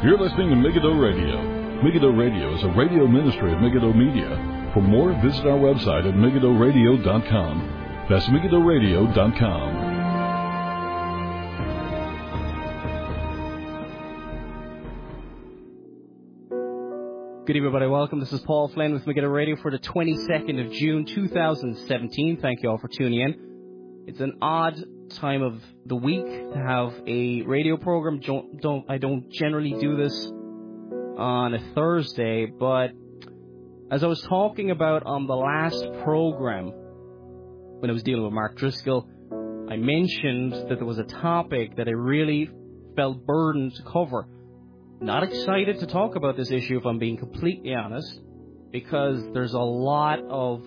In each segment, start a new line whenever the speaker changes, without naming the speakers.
You're listening to Megiddo Radio. Megiddo Radio is a radio ministry of Megiddo Media. For more, visit our website at megiddoradio.com. That's megiddoradio.com.
Good evening, everybody. Welcome. This is Paul Flynn with Megiddo Radio for the 22nd of June, 2017. Thank you all for tuning in. It's an odd time of the week to have a radio program. I don't generally do this on a Thursday, but as I was talking about on the last program, when I was dealing with Mark Driscoll, I mentioned that there was a topic that I really felt burdened to cover. Not excited to talk about this issue, if I'm being completely honest, because there's a lot of,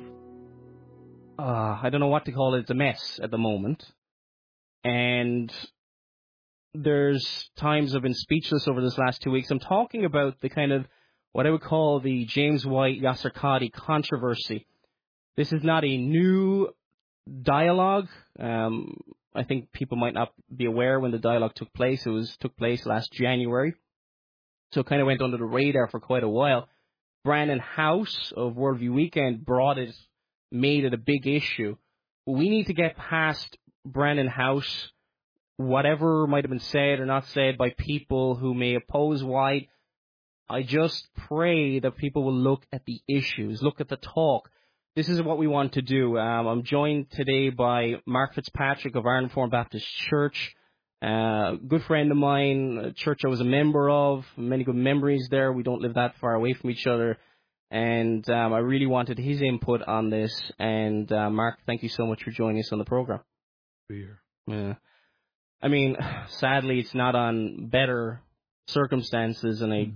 I don't know what to call it, it's a mess at the moment. And there's times I've been speechless over this last 2 weeks. I'm talking about the kind of, what I would call the James White Yasser Qadhi controversy. This is not a new dialogue. I think people might not be aware when the dialogue took place. It took place last January. So it kind of went under the radar for quite a while. Brandon House of Worldview Weekend made it a big issue. We need to get past Brandon House, whatever might have been said or not said by people who may oppose White. I just pray that people will look at the issues, look at the talk. This is what we want to do. I'm joined today by Mark Fitzpatrick of Ireland Reformed Baptist Church. Good friend of mine, a church I was a member of, many good memories there. We don't live that far away from each other. And I really wanted his input on this. And Mark, thank you so much for joining us on the program.
Be here.
Yeah. I mean, sadly, it's not on better circumstances. And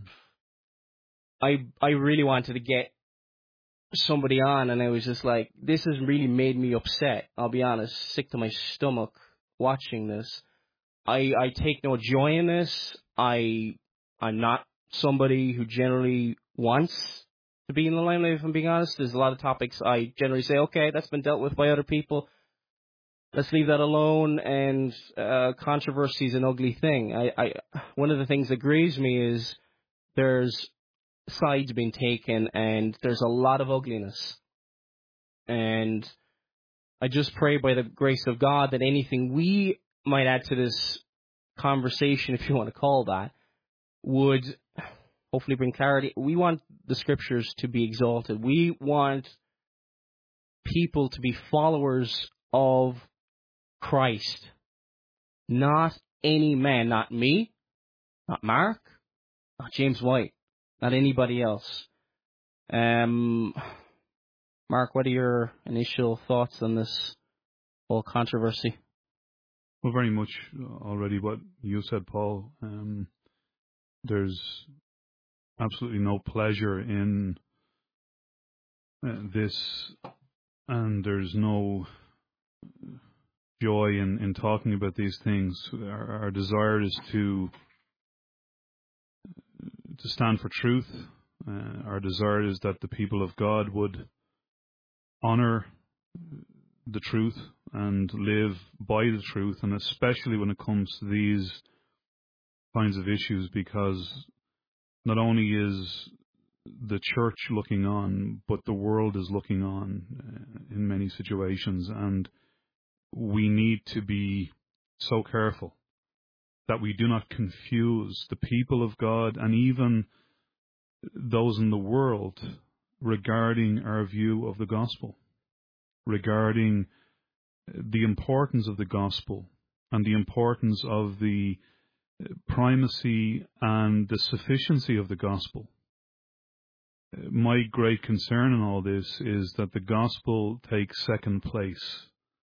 I really wanted to get somebody on. And I was just like, this has really made me upset. I'll be honest, sick to my stomach watching this. I take no joy in this. I'm not somebody who generally wants to be in the limelight, if I'm being honest. There's a lot of topics I generally say, okay, that's been dealt with by other people. Let's leave that alone. And controversy is an ugly thing. One of the things that grieves me is there's sides being taken, and there's a lot of ugliness. And I just pray by the grace of God that anything we might add to this conversation, if you want to call that, would hopefully bring clarity. We want the scriptures to be exalted. We want people to be followers of Christ. Not any man, not me, not Mark, not James White, not anybody else. Mark, what are your initial thoughts on this whole controversy?
Well, very much already what you said, Paul. There's absolutely no pleasure in this, and there's no joy in talking about these things. Our desire is to stand for truth. Our desire is that the people of God would honor the truth and live by the truth, and especially when it comes to these kinds of issues, because not only is the church looking on, but the world is looking on in many situations, and we need to be so careful that we do not confuse the people of God and even those in the world regarding our view of the gospel, regarding the importance of the gospel and the importance of the primacy and the sufficiency of the gospel. My great concern in all this is that the gospel takes second place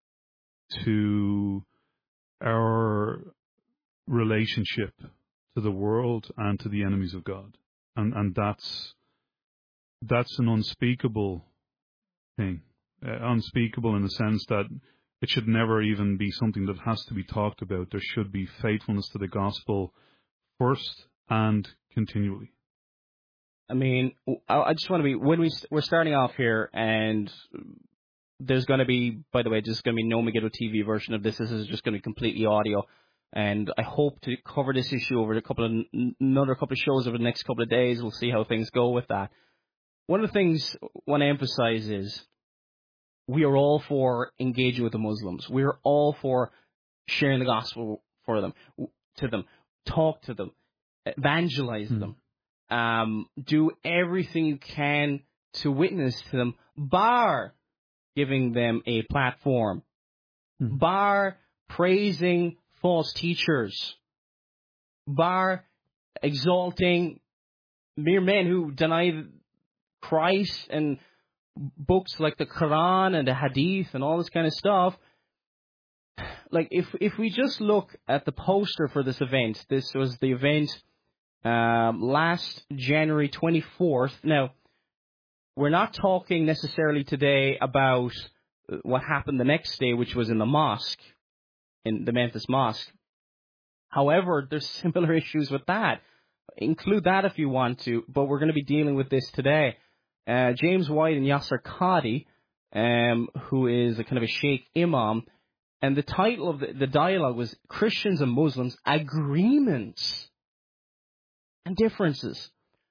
to our relationship to the world and to the enemies of God. And that's an unspeakable thing. Unspeakable in the sense that it should never even be something that has to be talked about. There should be faithfulness to the gospel first and continually.
I mean, I just want to be, when we're starting off here, and there's going to be, by the way, just going to be no Megiddo TV version of this. This is just going to be completely audio. And I hope to cover this issue over another couple of shows over the next couple of days. We'll see how things go with that. One of the things I want to emphasize is we are all for engaging with the Muslims. We are all for sharing the gospel to them, talk to them, evangelize them, do everything you can to witness to them, bar giving them a platform, bar praising false teachers, bar exalting mere men who deny Christ and books like the Quran and the Hadith and all this kind of stuff. Like, if we just look at the poster for this event, this was the event last January 24th. Now, we're not talking necessarily today about what happened the next day, which was in the mosque, in the Memphis Mosque. However, there's similar issues with that. Include that if you want to, but we're going to be dealing with this today. James White and Yasser Qadhi, who is a kind of a Sheikh Imam, and the title of the dialogue was Christians and Muslims, Agreements and Differences.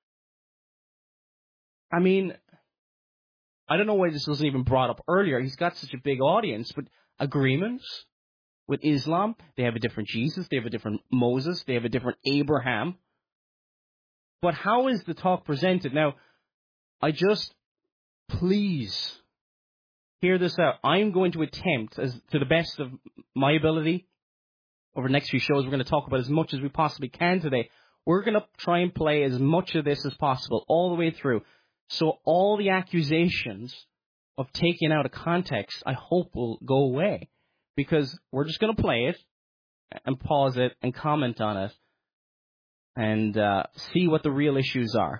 I mean, I don't know why this wasn't even brought up earlier. He's got such a big audience, but agreements with Islam, they have a different Jesus, they have a different Moses, they have a different Abraham. But how is the talk presented? Now, please hear this out. I'm going to attempt, as to the best of my ability, over the next few shows, we're going to talk about as much as we possibly can today. We're going to try and play as much of this as possible, all the way through. So all the accusations of taking out of context, I hope will go away. Because we're just going to play it, and pause it, and comment on it, and see what the real issues are.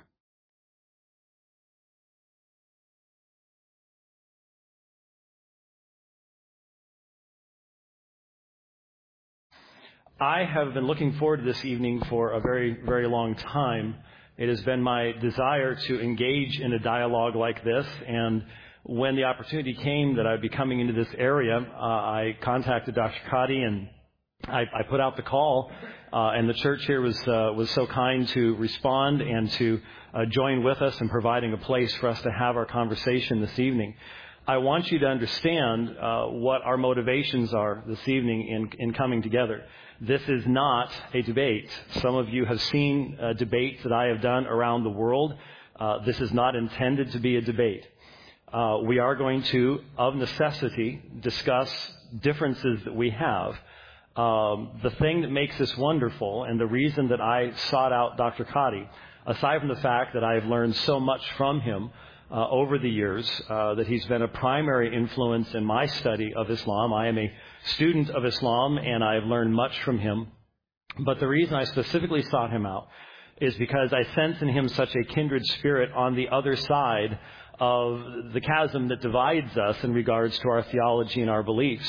I have been looking forward to this evening for a very, very long time. It has been my desire to engage in a dialogue like this, and when the opportunity came that I'd be coming into this area, I contacted Dr. Qadhi, and I put out the call, and the church here was so kind to respond and to join with us in providing a place for us to have our conversation this evening. I want you to understand what our motivations are this evening in coming together. This is not a debate. Some of you have seen debates that I have done around the world. This is not intended to be a debate. We are going to, of necessity, discuss differences that we have. The thing that makes this wonderful, and the reason that I sought out Dr. Qadhi, aside from the fact that I've learned so much from him over the years, that he's been a primary influence in my study of Islam. I am a student of Islam, and I've learned much from him. But the reason I specifically sought him out is because I sense in him such a kindred spirit on the other side of the chasm that divides us in regards to our theology and our beliefs.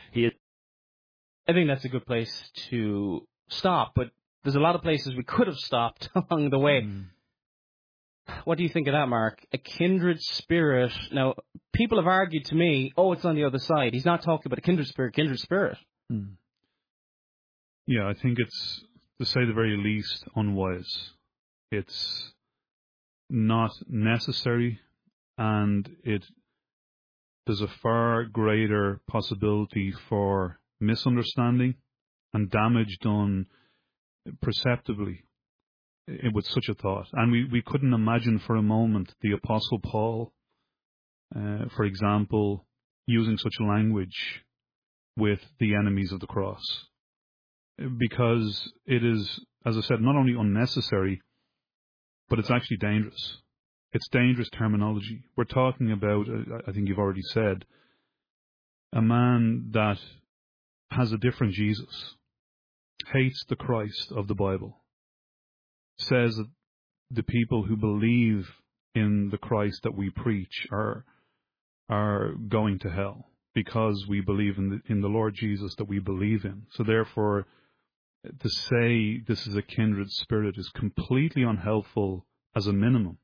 I think that's a good place to stop, but there's a lot of places we could have stopped along the way. What do you think of that, Mark? A kindred spirit. Now, people have argued to me, it's on the other side. He's not talking about a kindred spirit.
Yeah, I think it's, to say the very least, unwise. It's not necessary, and there's a far greater possibility for misunderstanding and damage done perceptibly with such a thought. And we couldn't imagine for a moment the Apostle Paul, for example, using such language with the enemies of the cross. Because it is, as I said, not only unnecessary, but it's actually dangerous. It's dangerous terminology. We're talking about, I think you've already said, a man that has a different Jesus, hates the Christ of the Bible, says that the people who believe in the Christ that we preach are going to hell because we believe in the Lord Jesus that we believe in. So therefore, to say this is a kindred spirit is completely unhelpful as a minimum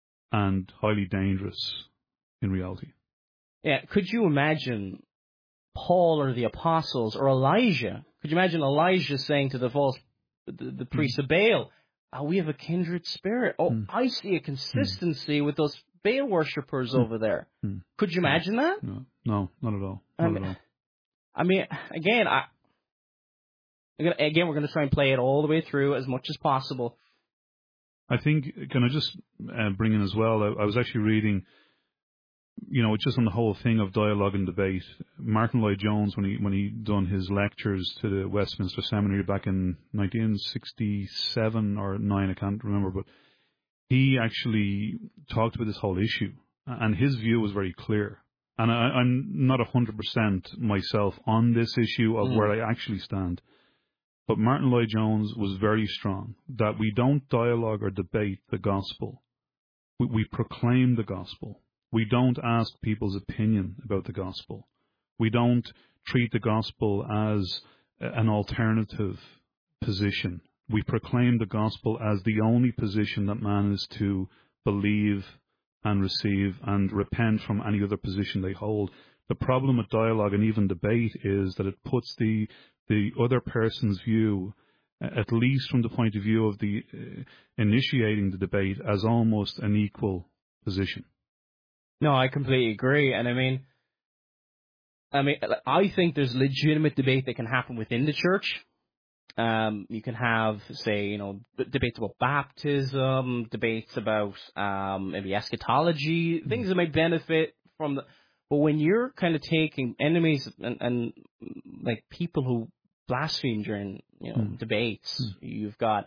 and highly dangerous in reality.
Yeah, could you imagine Paul or the apostles or Elijah. Could you imagine Elijah saying to the priests of Baal, "Oh, we have a kindred spirit. Oh, I see a consistency with those Baal worshippers over there." Could you imagine that?
No, not at all. Not at all.
I mean, again, we're going to try and play it all the way through as much as possible.
I think, can I just bring in as well, I was actually reading, just on the whole thing of dialogue and debate. Martin Lloyd-Jones, when he done his lectures to the Westminster Seminary back in 1967 or 9, I can't remember, but he actually talked about this whole issue, and his view was very clear. And I'm not 100% myself on this issue of where I actually stand. But Martin Lloyd-Jones was very strong that we don't dialogue or debate the gospel. We proclaim the gospel. We don't ask people's opinion about the gospel. We don't treat the gospel as an alternative position. We proclaim the gospel as the only position that man is to believe and receive and repent from any other position they hold. The problem with dialogue and even debate is that it puts the other person's view, at least from the point of view of the initiating the debate, as almost an equal position.
No, I completely agree. And I mean, I think there's legitimate debate that can happen within the church. You can have, say, debates about baptism, debates about maybe eschatology, things that might benefit from the. But when you're kind of taking enemies and like people who blaspheme during debates, you've got.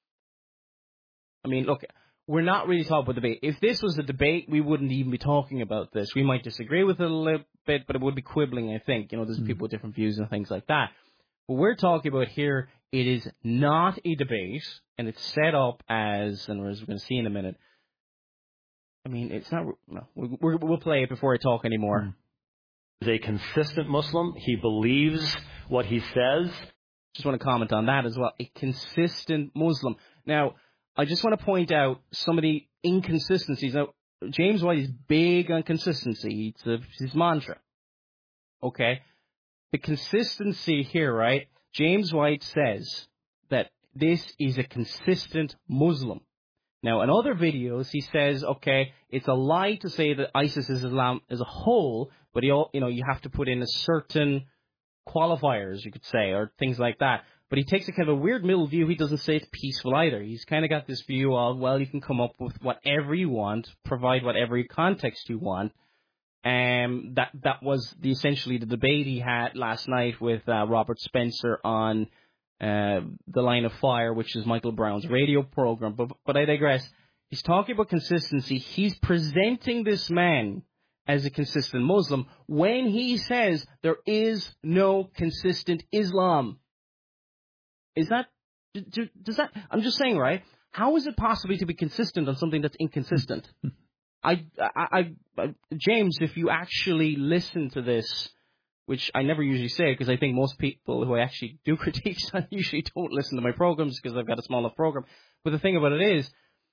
I mean, look, we're not really talking about debate. If this was a debate, we wouldn't even be talking about this. We might disagree with it a little bit, but it would be quibbling. I think there's people with different views and things like that. What we're talking about here, it is not a debate, and it's set up as, and as we're going to see in a minute, I mean, it's not, no, we'll play it before I talk anymore.
He's a consistent Muslim. He believes what he says.
Just want to comment on that as well. A consistent Muslim. Now, I just want to point out some of the inconsistencies. Now, James White is big on consistency. It's his mantra. Okay? The consistency here, right? James White says that this is a consistent Muslim. Now, in other videos, he says, okay, it's a lie to say that ISIS is Islam as a whole, but you have to put in a certain qualifiers, you could say, or things like that. But he takes a kind of a weird middle view. He doesn't say it's peaceful either. He's kind of got this view of, well, you can come up with whatever you want, provide whatever context you want. That was essentially the debate he had last night with Robert Spencer on The Line of Fire, which is Michael Brown's radio program. But I digress. He's talking about consistency. He's presenting this man as a consistent Muslim when he says there is no consistent Islam. Is that, does that, I'm just saying, right? How is it possibly to be consistent on something that's inconsistent? James, if you actually listen to this, which I never usually say because I think most people who I actually do critiques on usually don't listen to my programs because I've got a small enough program. But the thing about it is,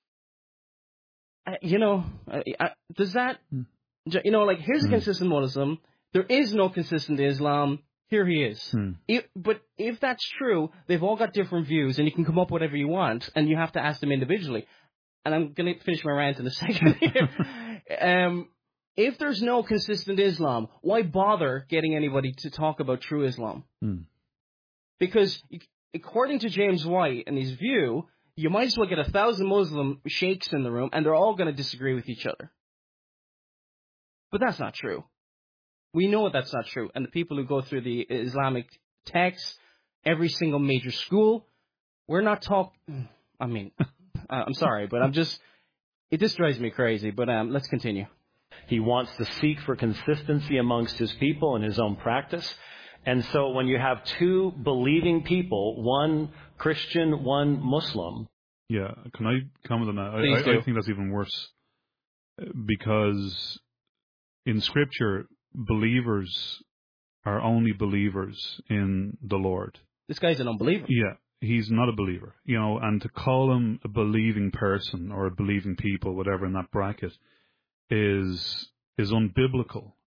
does that, like, here's a consistent Muslim. There is no consistent Islam. Here he is. But if that's true, they've all got different views, and you can come up with whatever you want, and you have to ask them individually. And I'm going to finish my rant in a second here. If there's no consistent Islam, why bother getting anybody to talk about true Islam? Because according to James White and his view, you might as well get 1,000 Muslim sheikhs in the room, and they're all going to disagree with each other. But that's not true. We know that's not true. And the people who go through the Islamic texts, every single major school, we're not talking... I mean, I'm sorry, but it just drives me crazy. But let's continue.
He wants to seek for consistency amongst his people and his own practice. And so when you have two believing people, one Christian, one Muslim...
Yeah, can I comment on that? I think that's even worse. Because in Scripture, believers are only believers in the Lord.
This guy's an unbeliever.
Yeah, he's not a believer. And to call him a believing person or a believing people, whatever in that bracket, is unbiblical.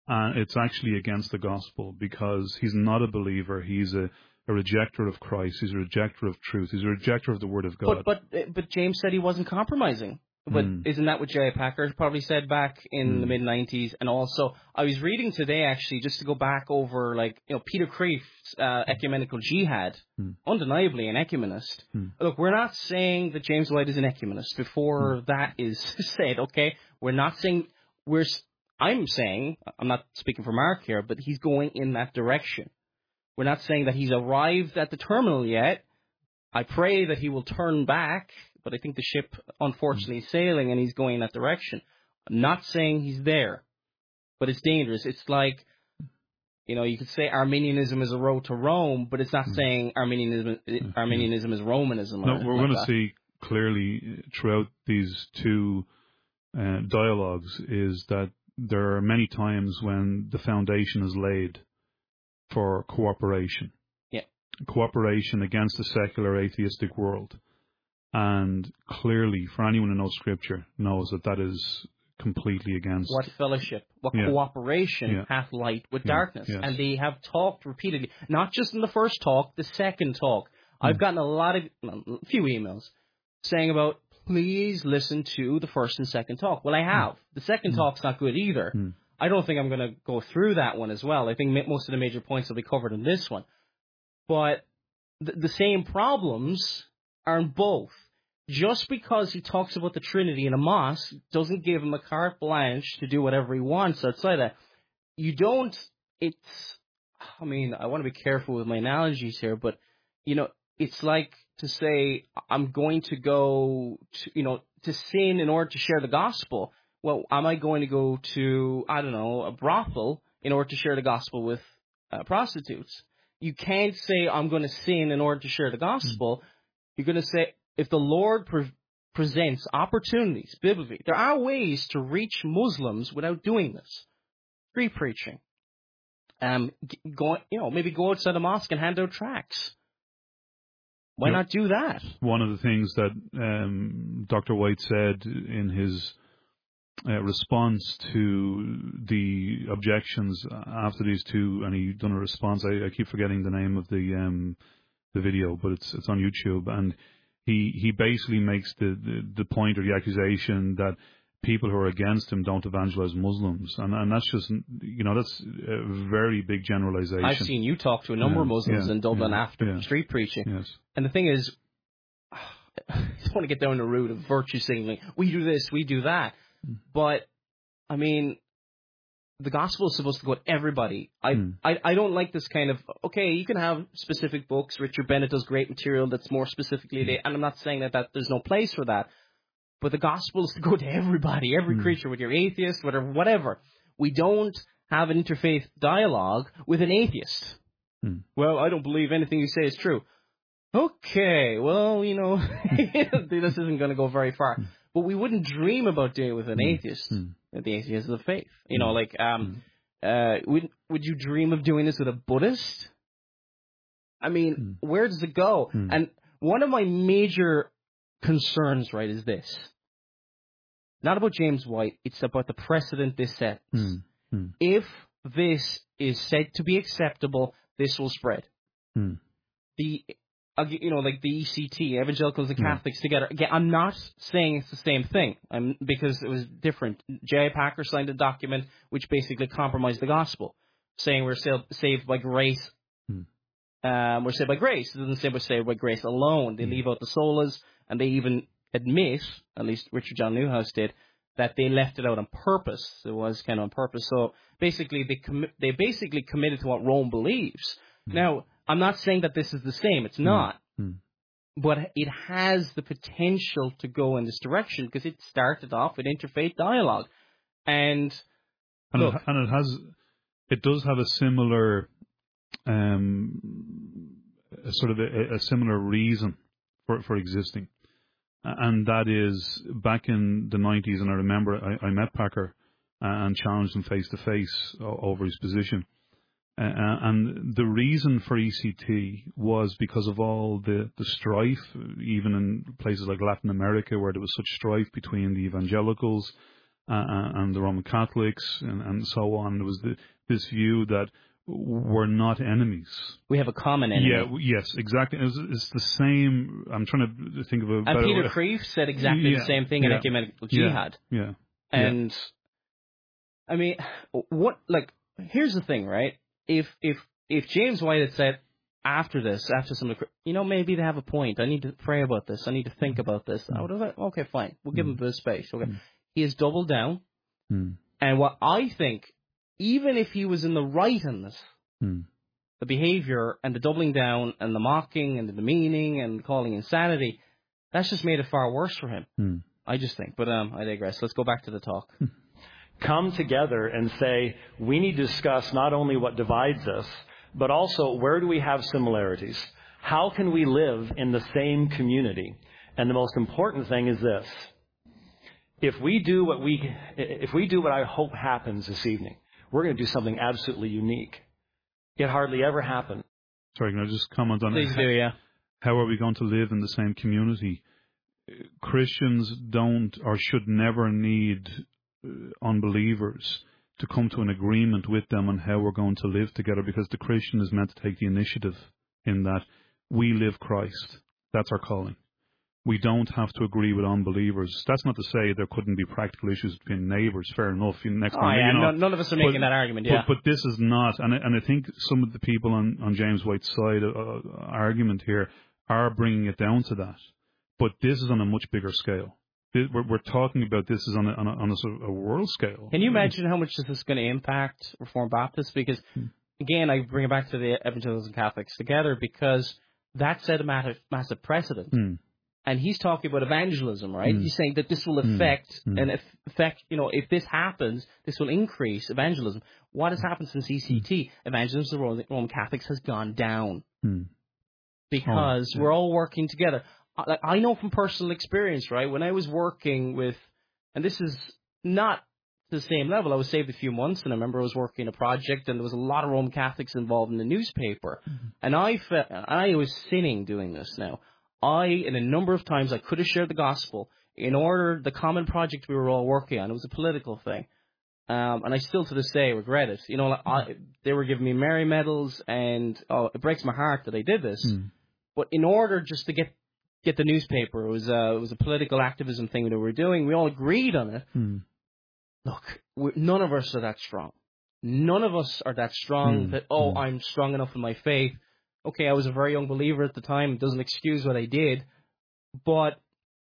And it's actually against the gospel because he's not a believer. He's a rejecter of Christ. He's a rejecter of truth. He's a rejecter of the Word of God.
But James said he wasn't compromising. But isn't that what J.I. Packer probably said back in the mid-90s? And also, I was reading today, actually, just to go back over, Peter Kreeft's ecumenical jihad, undeniably an ecumenist. Look, we're not saying that James White is an ecumenist. Before that is said, okay? We're not saying... I'm saying, I'm not speaking for Mark here, but he's going in that direction. We're not saying that he's arrived at the terminal yet. I pray that he will turn back, but I think the ship, unfortunately, is sailing and he's going in that direction. I'm not saying he's there, but it's dangerous. It's like, you could say Arminianism is a road to Rome, but it's not saying Arminianism is Romanism.
No, we're going to see clearly throughout these two dialogues is that there are many times when the foundation is laid for cooperation. Yeah. Cooperation against the secular atheistic world. And clearly, for anyone who knows Scripture, knows that is completely against...
What fellowship, what cooperation hath light with darkness. Yes. And they have talked repeatedly, not just in the first talk, the second talk. I've gotten a few emails saying about, please listen to the first and second talk. Well, I have. The second talk's not good either. I don't think I'm going to go through that one as well. I think most of the major points will be covered in this one. But the same problems are in both. Just because he talks about the Trinity in a mosque doesn't give him a carte blanche to do whatever he wants outside that. I want to be careful with my analogies here, but, it's like to say, I'm going to go to sin in order to share the gospel. Well, am I going to go to, a brothel in order to share the gospel with prostitutes? You can't say, I'm going to sin in order to share the gospel. You're going to say, if the Lord presents opportunities, biblically, there are ways to reach Muslims without doing this. Free preaching. Maybe go outside the mosque and hand out tracts. Why not do that?
One of the things that Dr. White said in his response to the objections after these two, and he done a response. I keep forgetting the name of the video, but it's on YouTube, and he basically makes the point or the accusation that people who are against him don't evangelize Muslims, and that's just that's a very big generalization.
I've seen you talk to a number of Muslims in Dublin after street preaching, and the thing is, I don't want to get down the route of virtue signaling. We do this, we do that, but the gospel is supposed to go to everybody. I don't like this kind of, okay, you can have specific books. Richard Bennett does great material that's more specifically, and I'm not saying that there's no place for that. But the gospel is to go to everybody, every creature, whether you're atheist, whatever. We don't have an interfaith dialogue with an atheist. Well, I don't believe anything you say is true. Okay, well, this isn't going to go very far. But we wouldn't dream about doing it with an atheist. The atheist of the faith. Would you dream of doing this with a Buddhist? Where does it go? And one of my major concerns, right, is this. Not about James White, it's about the precedent this sets. If this is said to be acceptable, this will spread. The ECT, Evangelicals and Catholics together. Again, I'm not saying it's the same thing, because it was different. J.I. Packer signed a document which basically compromised the gospel, saying we're saved by grace. We're saved by grace. It doesn't say we're saved by grace alone. They leave out the solas, and they even admit, at least Richard John Newhouse did, that they left it out on purpose. It was kind of on purpose. So basically, they basically committed to what Rome believes. Now, I'm not saying that this is the same. It's not. But it has the potential to go in this direction because it started off with interfaith dialogue. And
it does have a similar, sort of a similar reason for existing. And that is back in the 90s, and I remember I met Packer and challenged him face to face over his position. And the reason for ECT was because of all the strife, even in places like Latin America, where there was such strife between the evangelicals and the Roman Catholics and so on. There was this view that we're not enemies.
We have a common enemy.
Yeah, yes, exactly. It's the same. I'm trying to think of a better
And Peter
way.
Kreeft said exactly the same thing in ecumenical jihad.
Yeah.
And I mean, here's the thing, right? If James White had said after some of the, maybe they have a point. I need to pray about this. I need to think about this. I would have said, okay, fine. We'll give him the space. Okay. He has doubled down. And what I think, even if he was in the right in this, the behavior and the doubling down and the mocking and the demeaning and calling insanity, that's just made it far worse for him. I just think. But I digress. Let's go back to the talk.
Come together and say, we need to discuss not only what divides us, but also where do we have similarities? How can we live in the same community? And the most important thing is this. If we do what I hope happens this evening, we're going to do something absolutely unique. It hardly ever happened.
Sorry, can I just comment on
Please do, yeah.
How are we going to live in the same community? Christians don't or should never need unbelievers to come to an agreement with them on how we're going to live together, because the Christian is meant to take the initiative in that we live Christ. That's our calling. We don't have to agree with unbelievers. That's not to say there couldn't be practical issues between neighbours. Fair enough. Next time,
none of us are making that argument. Yeah,
but this is not, and I think some of the people on James White's side argument here are bringing it down to that. But this is on a much bigger scale. We're talking about this is on a sort of a world scale.
Can you imagine how much this is going to impact Reformed Baptists? Because again, I bring it back to the evangelicals and Catholics together, because that set a massive precedent. And he's talking about evangelism, right? He's saying that this will affect, if this happens, this will increase evangelism. What has happened since ECT? Evangelism of the Roman Catholics has gone down. Because we're all working together. I know from personal experience, right? When I was working with, and this is not the same level, I was saved a few months, and I remember I was working a project, and there was a lot of Roman Catholics involved in the newspaper. And I was sinning doing this now. In a number of times, I could have shared the gospel in order, the common project we were all working on. It was a political thing. And I still to this day regret it. They were giving me Mary medals, and it breaks my heart that I did this. But in order just to get the newspaper, it was a political activism thing that we were doing. We all agreed on it. Look, none of us are that strong. None of us are that strong that, I'm strong enough in my faith. Okay, I was a very young believer at the time. It doesn't excuse what I did. But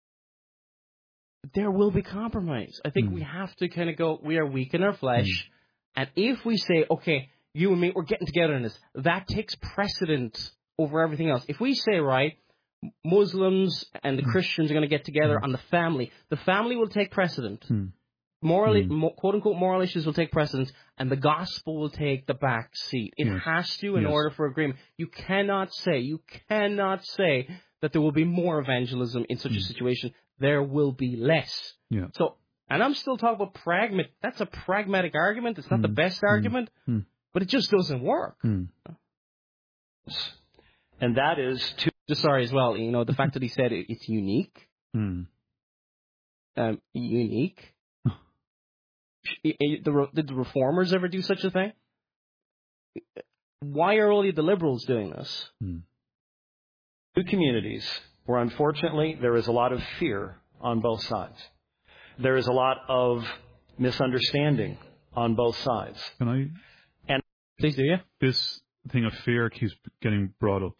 there will be compromise. I think we have to kind of go, we are weak in our flesh. And if we say, okay, you and me, we're getting together in this, that takes precedent over everything else. If we say, right, Muslims and the Christians are going to get together on the family will take precedent. Quote-unquote moral issues will take precedence, and the gospel will take the back seat. It has to in order for agreement. You cannot say that there will be more evangelism in such a situation. There will be less. So, and I'm still talking about pragmatic. That's a pragmatic argument. It's not the best argument, but it just doesn't work.
And that is to...
Just sorry as well, the fact that he said it's unique. Unique. Did the Reformers ever do such a thing? Why are only the liberals doing this?
Two communities where, unfortunately, there is a lot of fear on both sides. There is a lot of misunderstanding on both sides.
Can I?
And
please do, yeah.
This thing of fear keeps getting brought up.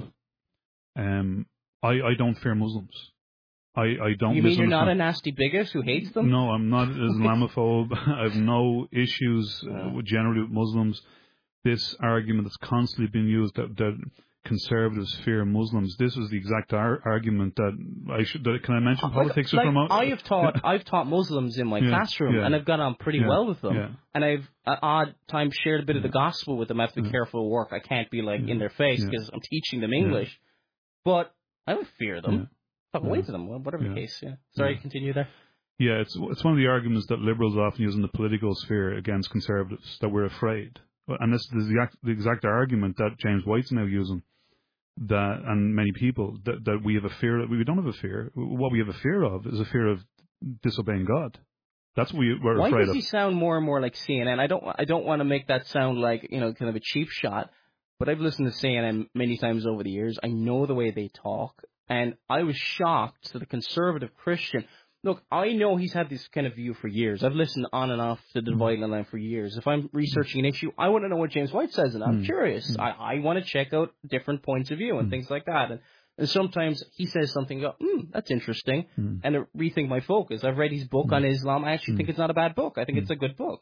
I don't fear Muslims. I don't.
You mean you're not a nasty bigot who hates them?
No, I'm not Islamophobe. I have no issues generally with Muslims. This argument that's constantly being used that conservatives fear Muslims. This was the exact argument that can I mention politics?
I've taught Muslims in my classroom, and I've got on pretty well with them. And I've at odd times shared a bit of the gospel with them. I have to be careful at work. I can't be in their face because I'm teaching them English. But I don't fear them. Talk away to them, whatever the case. Sorry, continue there.
Yeah, it's one of the arguments that liberals often use in the political sphere against conservatives, that we're afraid. And this is the exact argument that James White's now using, that and many people, that we have a fear. We don't have a fear. What we have a fear of is a fear of disobeying God. That's what we're
Why
afraid
does
of.
he sound more and more like CNN? I don't want to make that sound like, kind of a cheap shot, but I've listened to CNN many times over the years. I know the way they talk, and I was shocked that a conservative Christian. Look, I know he's had this kind of view for years. I've listened on and off to the Dividing Line for years. If I'm researching an issue, I want to know what James White says, and I'm curious. I want to check out different points of view and things like that. And sometimes he says something, go, that's interesting, and I rethink my focus. I've read his book on Islam. I actually think it's not a bad book. I think it's a good book.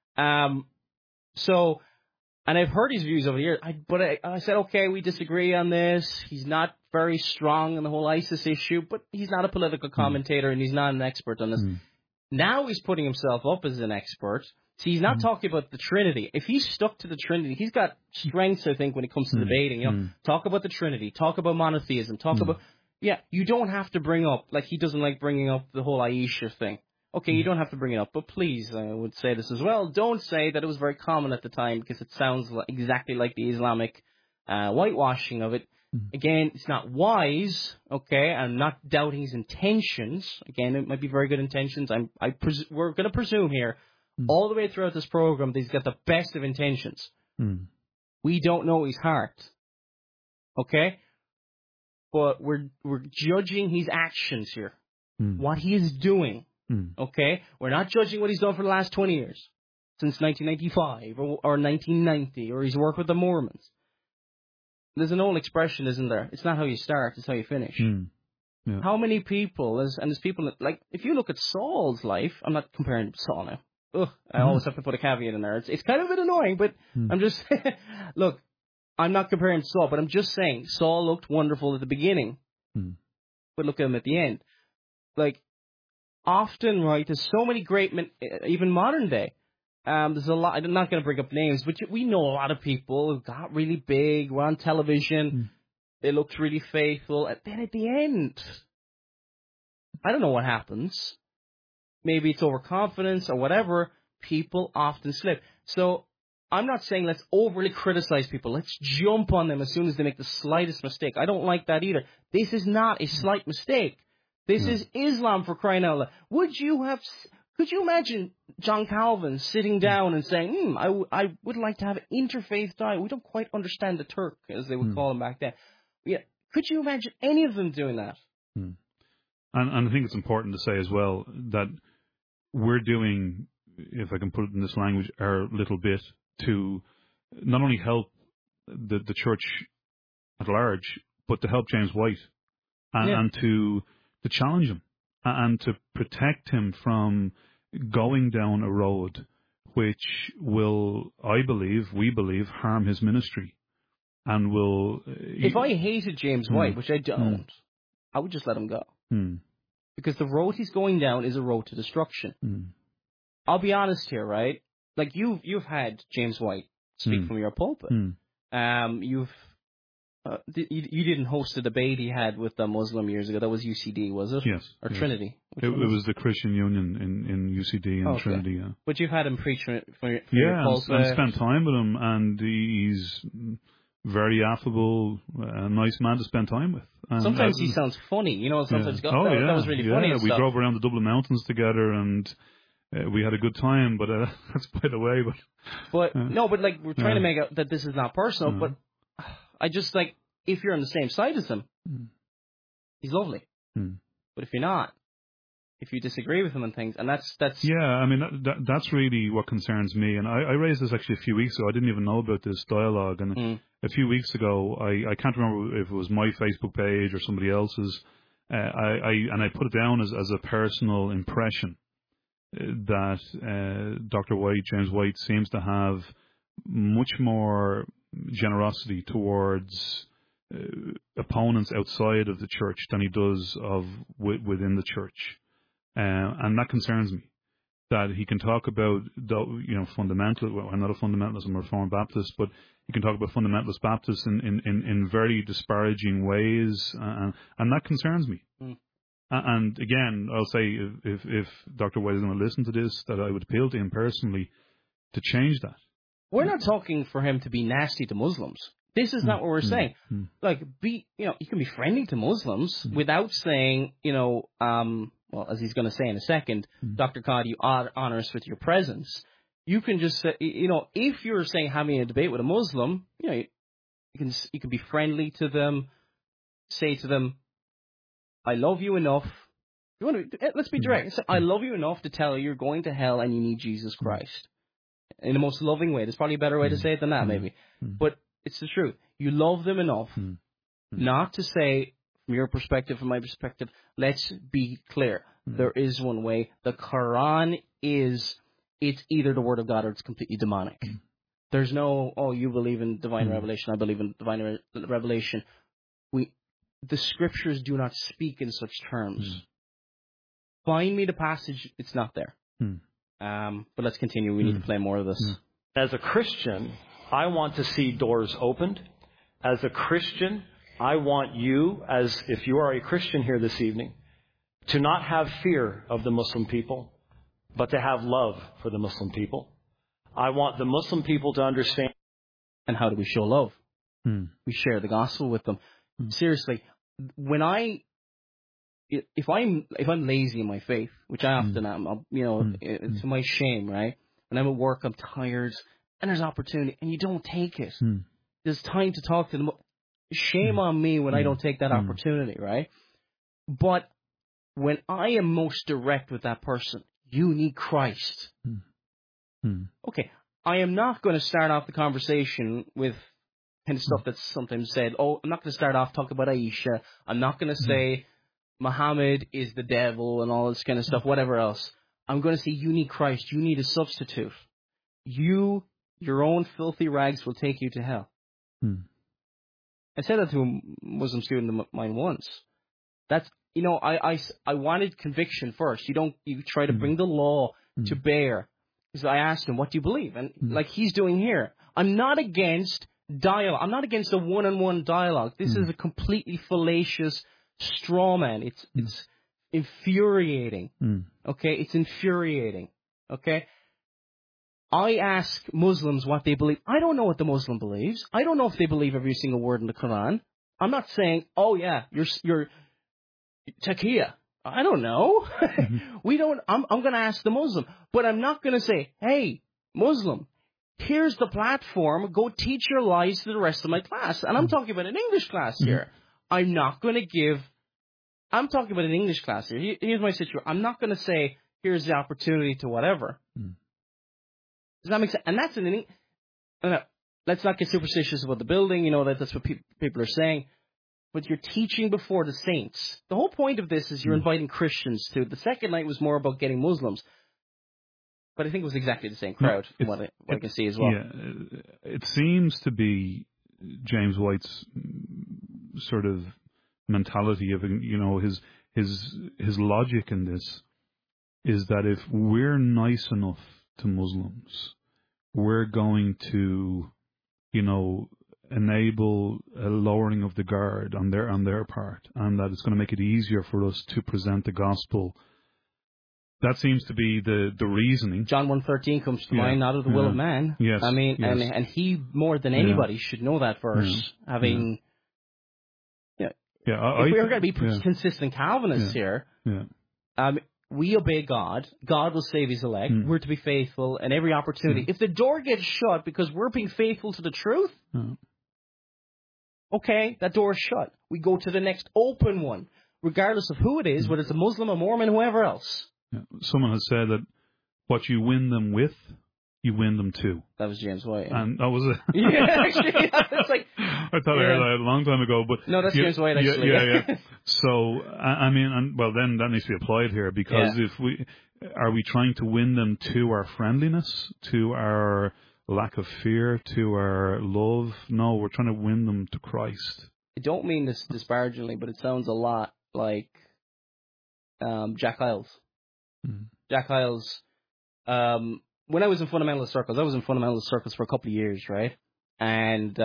And I've heard his views over the years, but I said, okay, we disagree on this. He's not very strong on the whole ISIS issue, but he's not a political commentator and he's not an expert on this. Now he's putting himself up as an expert. See, he's not talking about the Trinity. If he's stuck to the Trinity, he's got strengths, I think, when it comes to debating. Talk about the Trinity, talk about monotheism, talk about... Yeah, you don't have to bring up, like he doesn't like bringing up the whole Aisha thing. Okay, you don't have to bring it up, but please, I would say this as well, don't say that it was very common at the time, because it sounds exactly like the Islamic whitewashing of it. Again, it's not wise, okay? I'm not doubting his intentions. Again, it might be very good intentions. We're going to presume here, all the way throughout this program, that he's got the best of intentions. We don't know his heart, okay? But we're judging his actions here, what he is doing. Okay? We're not judging what he's done for the last 20 years, since 1995 or 1990, or his work with the Mormons. There's an old expression, isn't there? It's not how you start, it's how you finish.
Yeah.
How many people, there's people, like, if you look at Saul's life, I'm not comparing to Saul now. I always have to put a caveat in there. It's kind of a bit annoying, but I'm just, look, I'm not comparing to Saul, but I'm just saying, Saul looked wonderful at the beginning, but look at him at the end. Like, often, right, there's so many great men, even modern day. There's a lot, I'm not going to bring up names, but we know a lot of people who got really big, were on television, they looked really faithful, and then at the end, I don't know what happens. Maybe it's overconfidence or whatever, people often slip. So, I'm not saying let's overly criticize people. Let's jump on them as soon as they make the slightest mistake. I don't like that either. This is not a slight mistake. This is Islam, for crying out loud. Could you imagine John Calvin sitting down and saying, I would like to have an interfaith dialogue. We don't quite understand the Turk, as they would call him back then. Yeah. Could you imagine any of them doing that?
And I think it's important to say as well that we're doing, if I can put it in this language, our little bit to not only help the church at large, but to help James White and to challenge him and to protect him from going down a road which will, we believe, harm his ministry and will...
If I hated James White, which I don't, I would just let him go. Because the road he's going down is a road to destruction. I'll be honest here, right? Like, you've had James White speak from your pulpit. You didn't host a debate he had with a Muslim years ago. That was UCD, was it?
Yes.
Or Trinity?
It was the Christian Union in UCD and Trinity, yeah.
But you've had him preach from your pulpit.
Yeah, and spent time with him, and he's very affable, a nice man to spend time with. And
sometimes he sounds funny, sometimes that was really funny.
Yeah, we drove around the Dublin Mountains together, and we had a good time, but that's by the way.
But like, we're trying to make out that this is not personal, but I just, like, if you're on the same side as him, he's lovely. But if you're not, if you disagree with him and things, and that's...
Yeah, I mean, that's really what concerns me. And I raised this actually a few weeks ago. I didn't even know about this dialogue. And a few weeks ago, I can't remember if it was my Facebook page or somebody else's, I put it down as a personal impression that Dr. White, James White, seems to have much more generosity towards opponents outside of the church than he does within the church, and that concerns me. That he can talk about fundamental. Well, I'm not a fundamentalist; I'm a Reformed Baptist, but he can talk about fundamentalist Baptists in very disparaging ways, and that concerns me. And again, I'll say if Dr. White is going to listen to this, that I would appeal to him personally to change that.
We're not talking for him to be nasty to Muslims. This is not what we're saying. Like, you can be friendly to Muslims without saying, well, as he's going to say in a second, Dr. Cod, you honor us with your presence. You can just say, if you're saying having a debate with a Muslim, you can be friendly to them, say to them, I love you enough. Let's be direct. I love you enough to tell you you're going to hell and you need Jesus Christ. In the most loving way. There's probably a better way to say it than that, maybe. But it's the truth. You love them enough not to say, from your perspective, from my perspective, let's be clear. There is one way. The Quran it's either the Word of God or it's completely demonic. There's no, you believe in divine revelation, I believe in divine revelation. The Scriptures do not speak in such terms. Find me the passage, it's not there. But let's continue. We need to play more of this.
As a Christian, I want to see doors opened. As a Christian, I want you, as if you are a Christian here this evening, to not have fear of the Muslim people, but to have love for the Muslim people. I want the Muslim people to understand.
And how do we show love? We share the gospel with them. Seriously, if I'm lazy in my faith, which I often am, it's to my shame, right? When I'm at work, I'm tired, and there's opportunity, and you don't take it. There's time to talk to them. Shame on me when I don't take that opportunity, right? But when I am most direct with that person, you need Christ. Okay, I am not going to start off the conversation with kind of stuff that's sometimes said. I'm not going to start off talking about Aisha. I'm not going to say Muhammad is the devil and all this kind of stuff, whatever else. I'm going to say you need Christ. You need a substitute. Your own filthy rags will take you to hell. I said that to a Muslim student of mine once. That's, I wanted conviction first. You try to bring the law to bear. So I asked him, what do you believe? And like he's doing here, I'm not against dialogue. I'm not against a one-on-one dialogue. This is a completely fallacious straw man. It's infuriating. Okay? It's infuriating. Okay? I ask Muslims what they believe. I don't know what the Muslim believes. I don't know if they believe every single word in the Quran. I'm not saying, you're taqiyya. I don't know. I'm going to ask the Muslim. But I'm not going to say, hey, Muslim, here's the platform. Go teach your lies to the rest of my class. And I'm talking about an English class here. I'm talking about an English class here. Here's my situation. I'm not going to say, here's the opportunity to whatever. Does that make sense? And that's let's not get superstitious about the building. That's what people are saying. But you're teaching before the saints. The whole point of this is you're inviting Christians to. The second night was more about getting Muslims. But I think it was exactly the same crowd, from what I can see as well.
Yeah, it seems to be James White's sort of mentality of, his logic in this is that if we're nice enough to Muslims, we're going to, enable a lowering of the guard on their part, and that it's going to make it easier for us to present the gospel. That seems to be the reasoning.
John 1:13 comes to mind, not of the will of man.
Yes.
I mean, yes. And he more than anybody should know that verse. Having, if we're going to be consistent Calvinists here, we obey God. God will save His elect. We're to be faithful in every opportunity. If the door gets shut because we're being faithful to the truth, okay, that door is shut. We go to the next open one, regardless of who it is, whether it's a Muslim, a Mormon, whoever else.
Yeah. Someone has said that what you win them with, you win them to.
That was James White.
And that was it.
Actually, it's like,
I thought I heard that a long time ago, but
no, that's James White actually.
Yeah. So then that needs to be applied here, because are we trying to win them to our friendliness, to our lack of fear, to our love? No, we're trying to win them to Christ.
I don't mean this disparagingly, but it sounds a lot like Jack Hyles. Jack Hyles. When I was in fundamentalist circles, for a couple of years, right? And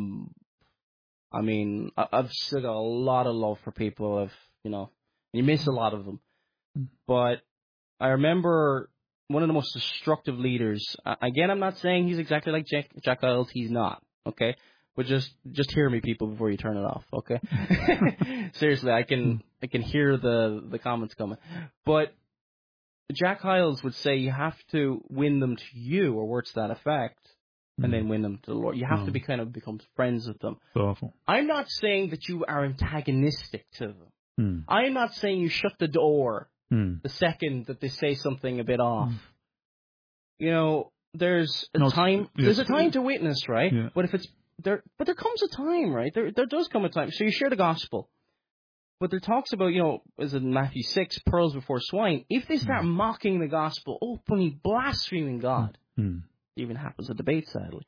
I've still got a lot of love for people. You miss a lot of them. But I remember one of the most destructive leaders. Again, I'm not saying he's exactly like Jack Hyles. He's not. Okay, But just hear me, people, before you turn it off, okay? Seriously, I can hear the comments coming. But Jack Hyles would say you have to win them to you, or words to that effect, and then win them to the Lord. You have to become friends with them.
It's awful.
I'm not saying that you are antagonistic to them. I'm not saying you shut the door the second that they say something a bit off. You know, there's a time to witness, right?
Yeah.
But there comes a time, right? There does come a time. So you share the gospel. But there talks about, is it Matthew 6, pearls before swine. If they start mocking the gospel, openly blaspheming God, it even happens at debate, sadly.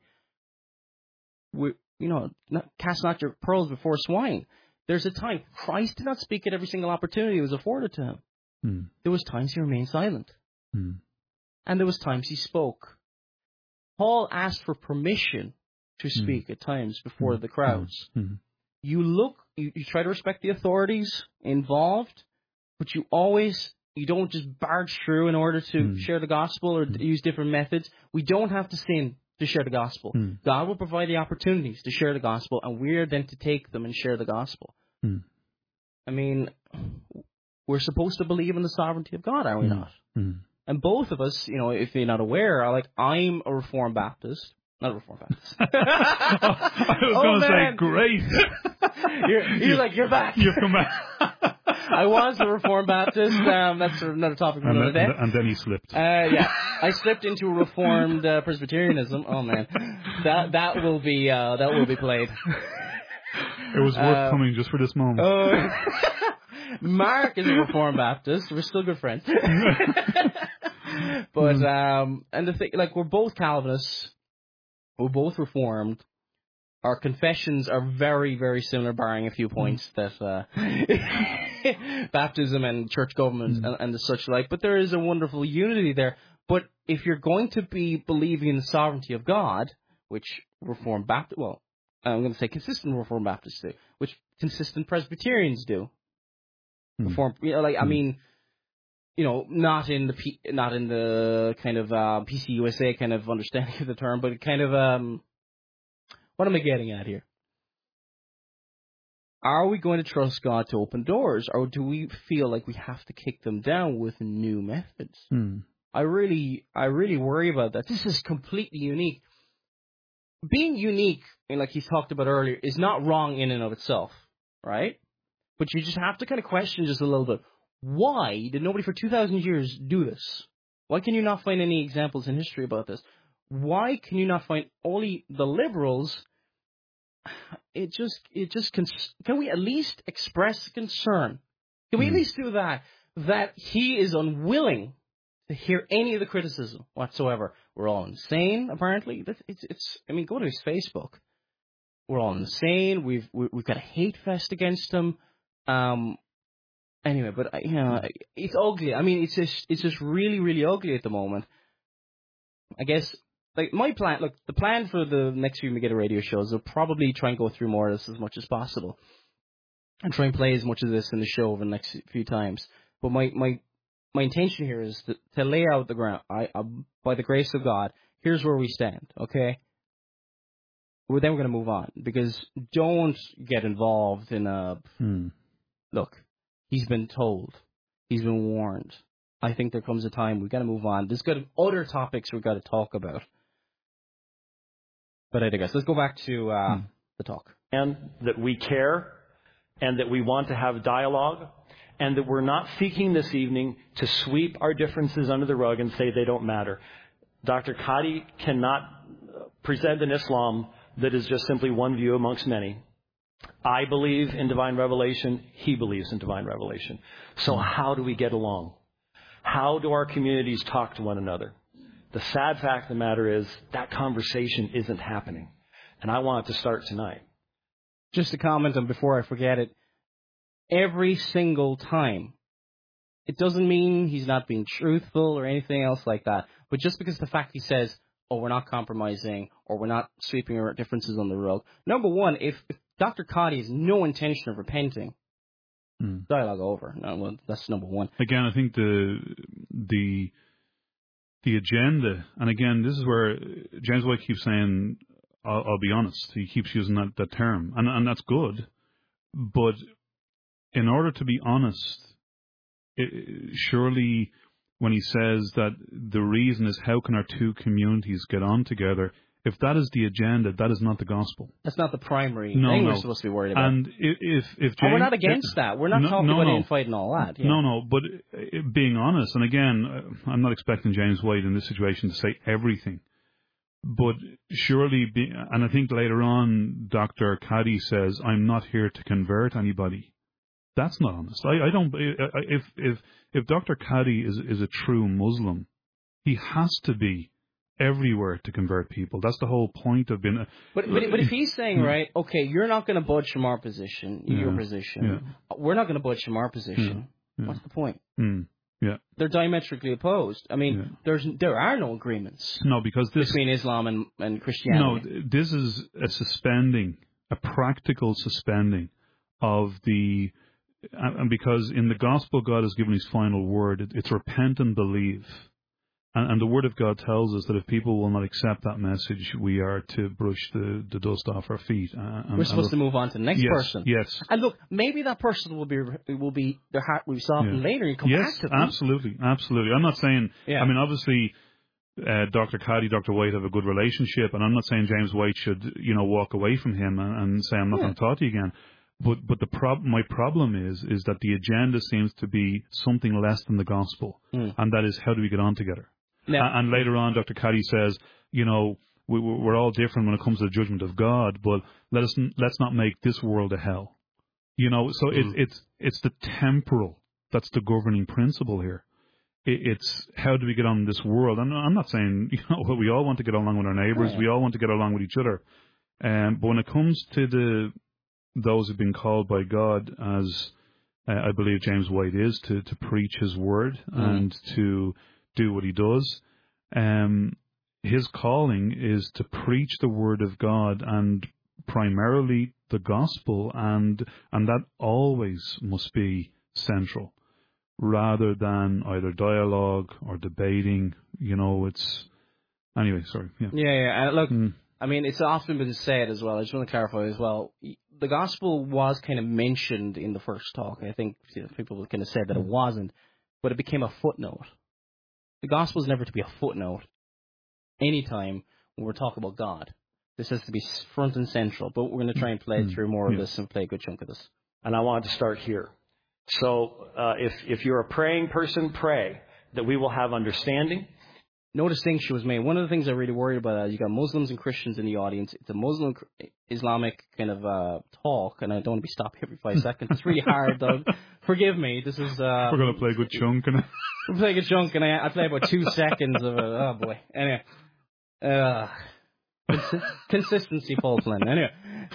Cast not your pearls before swine. There's a time. Christ did not speak at every single opportunity that was afforded to him. There was times he remained silent. And there was times he spoke. Paul asked for permission to speak at times before the crowds. You try to respect the authorities involved, but you don't just barge through in order to share the gospel or use different methods. We don't have to sin to share the gospel. God will provide the opportunities to share the gospel, and we are then to take them and share the gospel. I mean, we're supposed to believe in the sovereignty of God, are we not? And both of us, if you're not aware, are like, I'm a Reformed Baptist. Not a Reformed Baptist.
I was going to say, great.
You're back.
You've come back.
I was a Reformed Baptist. That's another topic for another day.
And then he slipped.
Yeah. I slipped into Reformed Presbyterianism. Oh, man. That will be played.
It was worth coming just for this moment.
Mark is a Reformed Baptist. We're still good friends. But, and the thing, we're both Calvinists. We're both Reformed. Our confessions are very, very similar, barring a few points that baptism and church government and the such like. But there is a wonderful unity there. But if you're going to be believing in the sovereignty of God, which Reformed Baptist, I'm going to say consistent Reformed Baptists do, which consistent Presbyterians do. Reformed, not in the kind of PCUSA kind of understanding of the term, but kind of what am I getting at here? Are we going to trust God to open doors, or do we feel like we have to kick them down with new methods? I really worry about that. This is completely unique. Being unique, like he talked about earlier, is not wrong in and of itself, right? But you just have to kind of question just a little bit. Why did nobody for 2,000 years do this? Why can you not find any examples in history about this? Why can you not find only the liberals? Can we at least express concern? Can we at least do that? That he is unwilling to hear any of the criticism whatsoever. We're all insane, apparently. Go to his Facebook. We're all insane. We've got a hate fest against him. Anyway, but it's ugly. I mean, it's just really, really ugly at the moment. I guess, my plan. Look, the plan for the next few Megiddo radio shows will probably try and go through more of this as much as possible, and try and play as much of this in the show over the next few times. But my intention here is to lay out the ground. By the grace of God, here's where we stand. Okay. Well, then we're going to move on, because don't get involved in a look. He's been told. He's been warned. I think there comes a time we've got to move on. There's got other topics we've got to talk about. But I digress. Let's go back to the talk.
And that we care, and that we want to have dialogue, and that we're not seeking this evening to sweep our differences under the rug and say they don't matter. Dr. Qadi cannot present an Islam that is just simply one view amongst many. I believe in divine revelation. He believes in divine revelation. So how do we get along? How do our communities talk to one another? The sad fact of the matter is that conversation isn't happening. And I want it to start tonight.
Just a comment, and before I forget it, every single time, it doesn't mean he's not being truthful or anything else like that. But just because the fact he says, we're not compromising, or we're not sweeping our differences on the rug. Number one, if Dr. Qadi has no intention of repenting, dialogue over. No, well, that's number one.
Again, I think the agenda, and again, this is where James White keeps saying, I'll be honest. He keeps using that term, and that's good. But in order to be honest, surely when he says that the reason is how can our two communities get on together, if that is the agenda, that is not the gospel.
That's not the primary thing we're supposed to be worried about.
And if James,
we're not against that. We're not talking about infight and all that. Yeah.
No, but being honest, and again, I'm not expecting James White in this situation to say everything, but surely, and I think later on, Dr. Caddy says, I'm not here to convert anybody. That's not honest. I don't. If Dr. Caddy is a true Muslim, he has to be everywhere to convert people. That's the whole point of being.
But if he's saying, right, okay, you're not going to budge from our position, your position. We're not going to budge from our position. What's the point?
Yeah.
They're diametrically opposed. I mean, there are no agreements.
No, because
between Islam and Christianity.
No, this is a practical suspending of the. And because in the gospel, God has given his final word. It's repent and believe. And the word of God tells us that if people will not accept that message, we are to brush the dust off our feet.
We're supposed to move on to the next person.
Yes.
And look, maybe that person will be their heart will be softened later and come back to them.
Absolutely. I'm not saying, I mean, obviously, Dr. Caddy, Dr. White have a good relationship, and I'm not saying James White should, walk away from him and say, I'm not going to talk to you again. But my problem is that the agenda seems to be something less than the gospel, and that is how do we get on together? Now, and later on, Dr. Caddy says, we're all different when it comes to the judgment of God, but let's not make this world a hell. So it's the temporal that's the governing principle here. It's how do we get on in this world? And I'm not saying we all want to get along with our neighbors, we all want to get along with each other, but when it comes to those who've been called by God, as I believe James White is, to preach his word and to do what he does. His calling is to preach the word of God and primarily the gospel, and that always must be central, rather than either dialogue or debating. It's anyway. Sorry.
Yeah. Look, I mean, it's often been said as well. I just want to clarify as well. The gospel was kind of mentioned in the first talk. I think people kind of said that it wasn't, but it became a footnote. The gospel is never to be a footnote anytime when we're talking about God. This has to be front and central, but we're going to try and play through more of this and play a good chunk of this.
And I wanted to start here. So if you're a praying person, pray that we will have understanding.
No distinction was made. One of the things I really worried about is you got Muslims and Christians in the audience. It's a Muslim-Islamic kind of talk, and I don't want to be stopped every 5 seconds. It's really hard, Doug. Forgive me. This is...
We're going to play a good chunk.
We're playing a chunk, and I play about 2 seconds of it. Oh, boy. Anyway. Consistency, Paul Flynn. Anyway.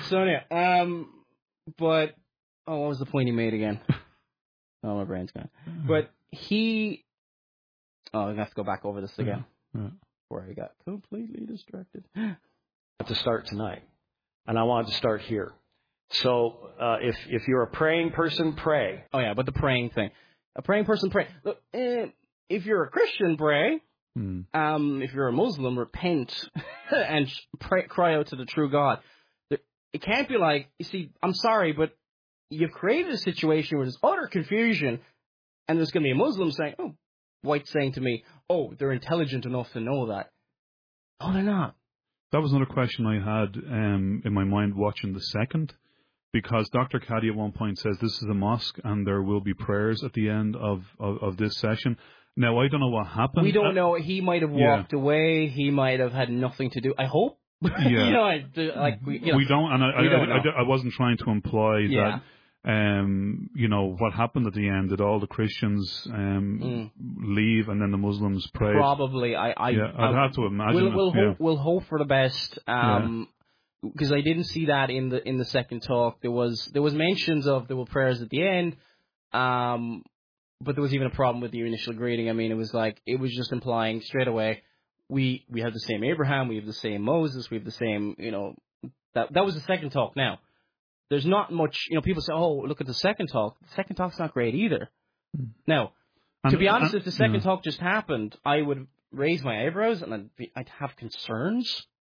But... Oh, what was the point he made again? Oh, my brain's gone. But he... Oh, I'm going to have to go back over this again. Where I got completely distracted.
To start tonight. And I wanted to start here. So if you're a praying person, pray.
Oh, yeah, but the praying thing. A praying person, pray. Look, if you're a Christian, pray. If you're a Muslim, repent and cry out to the true God. It can't be like, you see, I'm sorry, but you've created a situation where there's utter confusion, and there's going to be a Muslim saying, oh, White saying to me, oh, they're intelligent enough to know that. Oh, they're not.
That was another question I had in my mind watching the second, because Dr. Caddy at one point says this is a mosque and there will be prayers at the end of this session. Now, I don't know what happened.
We don't know. He might have walked away. He might have had nothing to do. I hope.
Yeah. We don't, and I wasn't trying to imply that. What happened at the end? Did all the Christians leave and then the Muslims prayed?
Probably.
I'd have to imagine.
We'll hope for the best. Because I didn't see that in the second talk. There was mentions of there were prayers at the end, but there was even a problem with the initial greeting. I mean, it was just implying straight away we have the same Abraham, we have the same Moses, we have the same that was the second talk. Now. There's not much, people say, oh, look at the second talk. The second talk's not great either. Now, to be honest, if the second talk just happened, I would raise my eyebrows and I'd have concerns.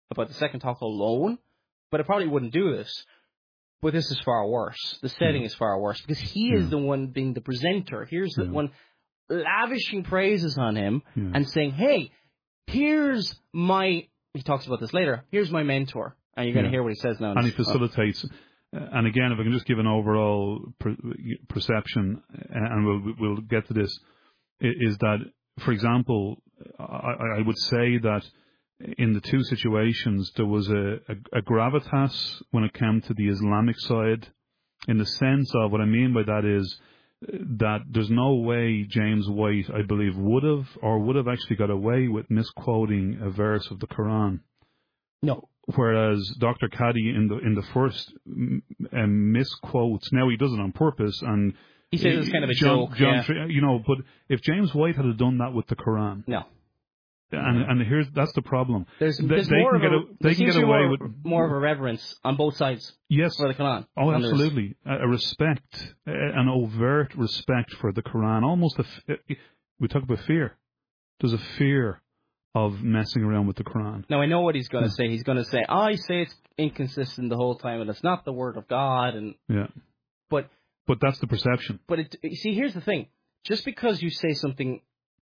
about the second talk alone, but I probably wouldn't do this. But this is far worse. The setting is far worse because he is the one being the presenter. Here's the one lavishing praises on him and saying, hey, here's my, he talks about this later, here's my mentor. And you're going to hear what he says now.
And he facilitates. And again, if I can just give an overall perception, and we'll get to this, is that, for example, I would say that in the two situations, there was a gravitas when it came to the Islamic side, in the sense of, what I mean by that is that there's no way James White, I believe, would have actually got away with misquoting a verse of the Quran.
No.
Whereas Dr. Caddy in the first misquotes, now he does it on purpose, and
he says it's kind of a joke.
But if James White had done that with the Quran,
no.
And that's the problem.
They can get away with more of a reverence on both sides.
Yes,
for the Quran.
Oh, absolutely. A respect, an overt respect for the Quran. Almost we talk about fear. There's a fear of messing around with the Quran.
Now I know what he's going to say. He's going to say, "I say it's inconsistent the whole time, and it's not the word of God." And but
that's the perception.
But see, here's the thing: just because you say something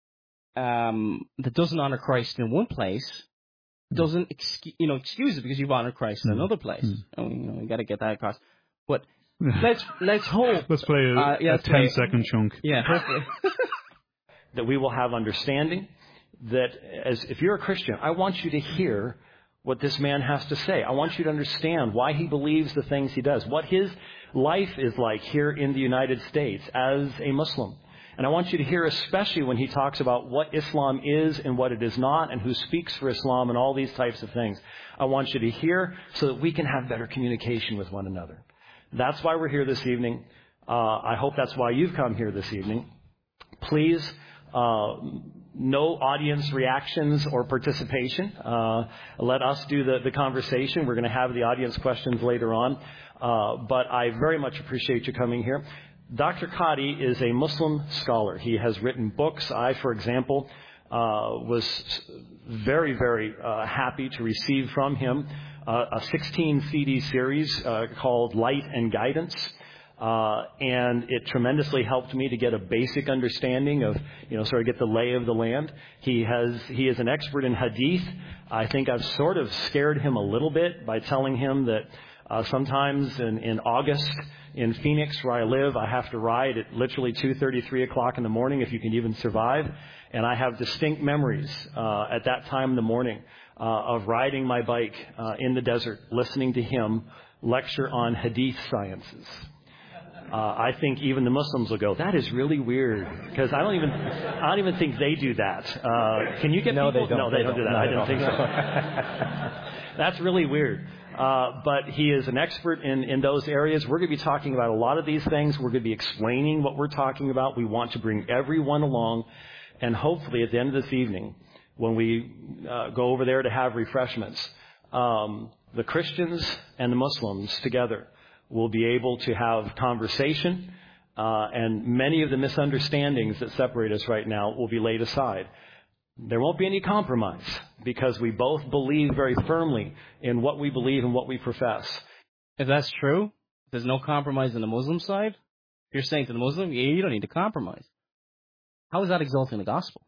that doesn't honor Christ in one place doesn't excuse it because you've honored Christ in another place. And we got to get that across. But let's hope.
Let's play a 10-second chunk.
Yeah, hopefully.
That we will have understanding. That if you're a Christian, I want you to hear what this man has to say. I want you to understand why he believes the things he does, what his life is like here in the United States as a Muslim. And I want you to hear especially when he talks about what Islam is and what it is not, and who speaks for Islam and all these types of things. I want you to hear so that we can have better communication with one another. That's why we're here this evening. I hope that's why you've come here this evening. Please, no audience reactions or participation. Let us do the conversation. We're going to have the audience questions later on. But I very much appreciate you coming here. Dr. Caddy is a Muslim scholar. He has written books. I, for example, was very, very happy to receive from him a 16 CD series called Light and Guidance. And it tremendously helped me to get a basic understanding of, sort of get the lay of the land. He is an expert in hadith. I think I've sort of scared him a little bit by telling him that sometimes in August in Phoenix, where I live, I have to ride at literally 2:30, 3 o'clock in the morning, if you can even survive. And I have distinct memories at that time in the morning of riding my bike in the desert, listening to him lecture on hadith sciences. I think even the Muslims will go, that is really weird, because I don't even think they do that. Can you get people?
They don't.
No, they don't do that. I didn't think so. That's really weird. But he is an expert in those areas. We're going to be talking about a lot of these things. We're going to be explaining what we're talking about. We want to bring everyone along. And hopefully at the end of this evening, when we go over there to have refreshments, the Christians and the Muslims together will be able to have conversation, and many of the misunderstandings that separate us right now will be laid aside. There won't be any compromise because we both believe very firmly in what we believe and what we profess.
If that's true, there's no compromise on the Muslim side. You're saying to the Muslim, you don't need to compromise. How is that exalting the gospel?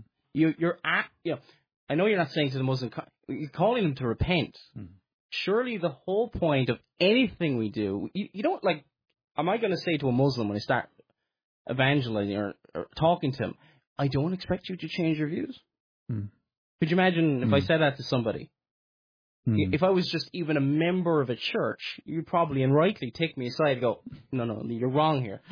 I know you're not saying to the Muslim, you're calling them to repent. Surely the whole point of anything we do, you don't like, am I going to say to a Muslim when I start evangelizing or talking to him, I don't expect you to change your views? Could you imagine if I said that to somebody? If I was just even a member of a church, you'd probably and rightly take me aside and go, no, you're wrong here.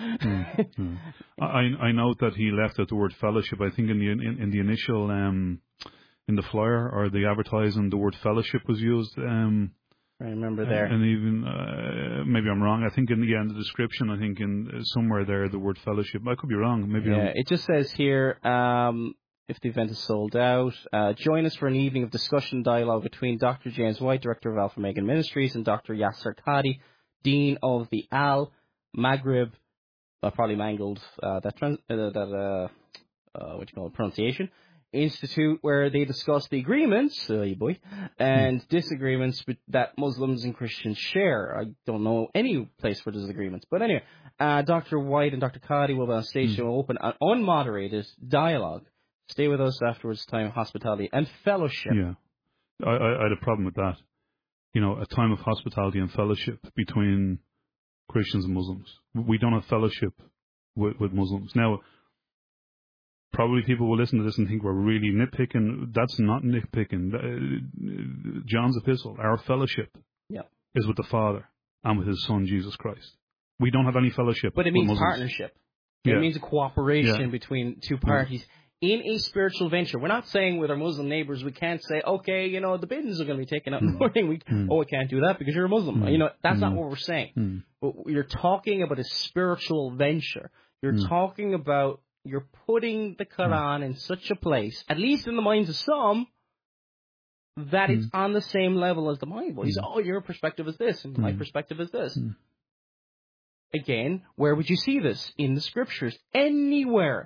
I note that he left out the word fellowship. I think in the initial in the flyer or the advertising, the word fellowship was used.
I remember there.
And even, maybe I'm wrong, I think in the description, I think in somewhere there, the word fellowship. I could be wrong. Maybe.
Yeah, it just says here, if the event is sold out, join us for an evening of discussion and dialogue between Dr. James White, Director of Alpha Megan Ministries, and Dr. Yasser Caddy, Dean of the Al Maghrib, probably mangled pronunciation, institute where they discuss the agreements, and disagreements that Muslims and Christians share. I don't know any place where there's agreements. But anyway, Dr. White and Dr. Cody will be on stage and will open an unmoderated dialogue. Stay with us afterwards, time of hospitality and fellowship.
Yeah. I had a problem with that. A time of hospitality and fellowship between Christians and Muslims. We don't have fellowship with Muslims. Now, probably people will listen to this and think we're really nitpicking. That's not nitpicking. John's epistle, our fellowship is with the Father and with his Son, Jesus Christ. We don't have any fellowship.
But it means
with Muslims.
partnership. It means a cooperation between two parties. In a spiritual venture. We're not saying with our Muslim neighbors, we can't say, okay, the bins are going to be taken out in the morning. We can't do that because you're a Muslim. That's not what we're saying. But you're talking about a spiritual venture. You're talking about, you're putting the Quran in such a place, at least in the minds of some, that it's on the same level as the Bible. He's, your perspective is this, and my perspective is this. Again, where would you see this? In the scriptures. Anywhere.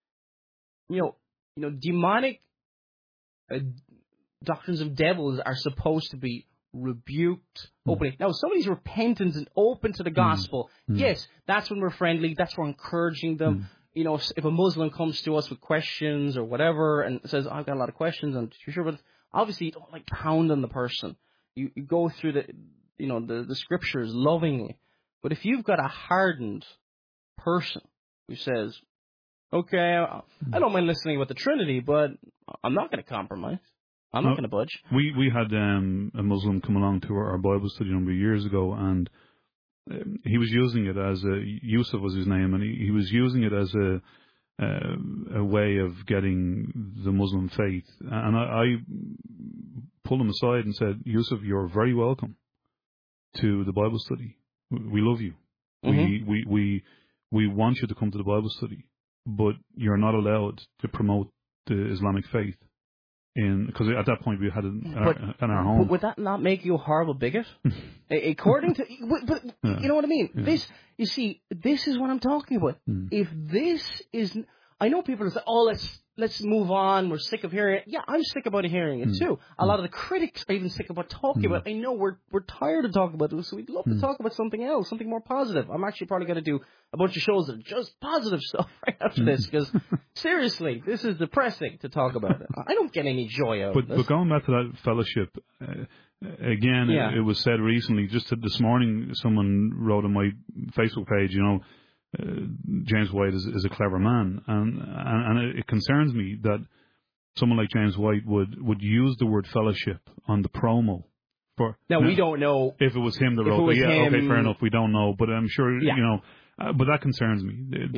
Demonic doctrines of devils are supposed to be rebuked openly. Now, if somebody's repentant and open to the gospel, yes, that's when we're friendly. That's when we're encouraging them. If a Muslim comes to us with questions or whatever and says, I've got a lot of questions, I'm sure, but obviously you don't pound on the person. You go through the scriptures lovingly. But if you've got a hardened person who says, okay, I don't mind listening with the Trinity, but I'm not going to compromise. I'm not going to budge.
We had a Muslim come along to our Bible study a number of years ago, and he was using it as Yusuf was his name, and he was using it as a way of getting the Muslim faith. And I pulled him aside and said, Yusuf, you're very welcome to the Bible study. We love you. We want you to come to the Bible study. But you're not allowed to promote the Islamic faith, because at that point we had it in our home.
But would that not make you a horrible bigot? According to, you know what I mean. Yeah. This is what I'm talking about. If this is, I know people say, let's move on. We're sick of hearing it. Yeah, I'm sick about hearing it too. A lot of the critics are even sick about talking about it. I know we're tired of talking about this, so we'd love to talk about something else, something more positive. I'm actually probably going to do a bunch of shows that are just positive stuff right after this, because seriously, this is depressing to talk about it. I don't get any joy out of this.
But going back to that fellowship, again, it was said recently, just this morning, someone wrote on my Facebook page, James White is a clever man, and it concerns me that someone like James White would use the word fellowship on the promo.
We don't know
if it was him that wrote it. Yeah, okay, fair enough. We don't know, but I'm sure but that concerns me.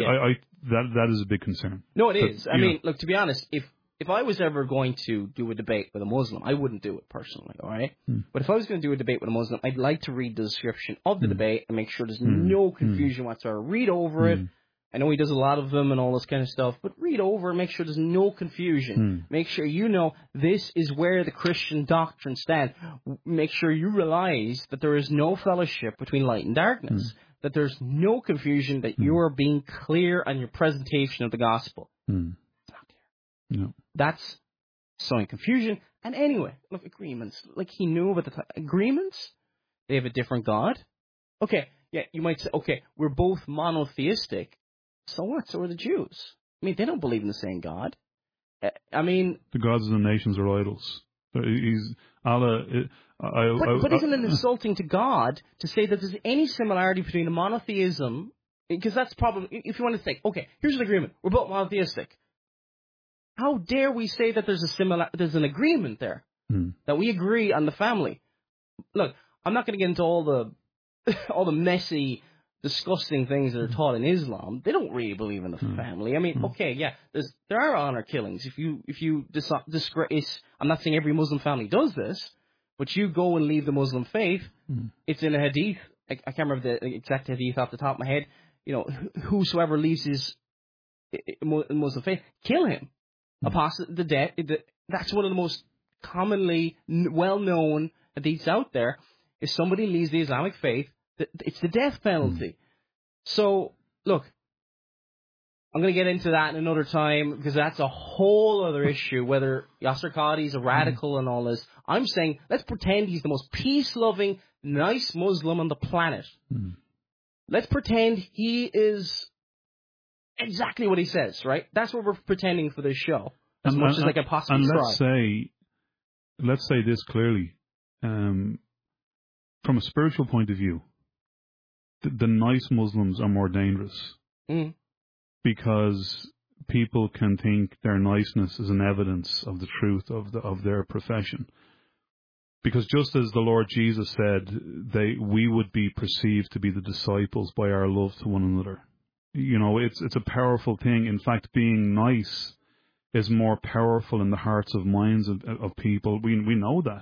That is a big concern.
No, it is. I mean, look, to be honest, if I was ever going to do a debate with a Muslim, I wouldn't do it personally, all right? But if I was going to do a debate with a Muslim, I'd like to read the description of the debate and make sure there's no confusion whatsoever. Read over it. I know he does a lot of them and all this kind of stuff, but read over and make sure there's no confusion. Make sure this is where the Christian doctrine stands. Make sure you realize that there is no fellowship between light and darkness, that there's no confusion, that you are being clear on your presentation of the gospel. It's not clear.
No.
That's sowing confusion. And anyway, look, agreements. Like he knew about the agreements. They have a different God. Okay, yeah, you might say, okay, we're both monotheistic. So what? So are the Jews. I mean, they don't believe in the same God. I mean,
the gods of the nations are idols. He's Allah.
But isn't it insulting to God to say that there's any similarity between a monotheism? Because that's probably, if you want to say, okay, here's an agreement. We're both monotheistic. How dare we say that there's an agreement there, that we agree on the family? Look, I'm not going to get into all the messy, disgusting things that are taught in Islam. They don't really believe in the family. I mean, okay, yeah, there are honor killings. If you disgrace, I'm not saying every Muslim family does this, but you go and leave the Muslim faith. It's in a hadith. I can't remember the exact hadith off the top of my head. Whosoever leaves his Muslim faith, kill him. Apostate, the death. That's one of the most commonly well-known hadiths out there. If somebody leaves the Islamic faith, it's the death penalty. So, look, I'm going to get into that in another time because that's a whole other issue, whether Yasser Qadhi is a radical and all this. I'm saying let's pretend he's the most peace-loving, nice Muslim on the planet. Let's pretend he is exactly what he says, right? That's what we're pretending for this show, as much as I can possibly try.
And let's say this clearly. From a spiritual point of view, the nice Muslims are more dangerous because people can think their niceness is an evidence of the truth of their profession. Because just as the Lord Jesus said, we would be perceived to be the disciples by our love to one another. You know, it's a powerful thing. In fact, being nice is more powerful in the hearts of minds of people. We know that.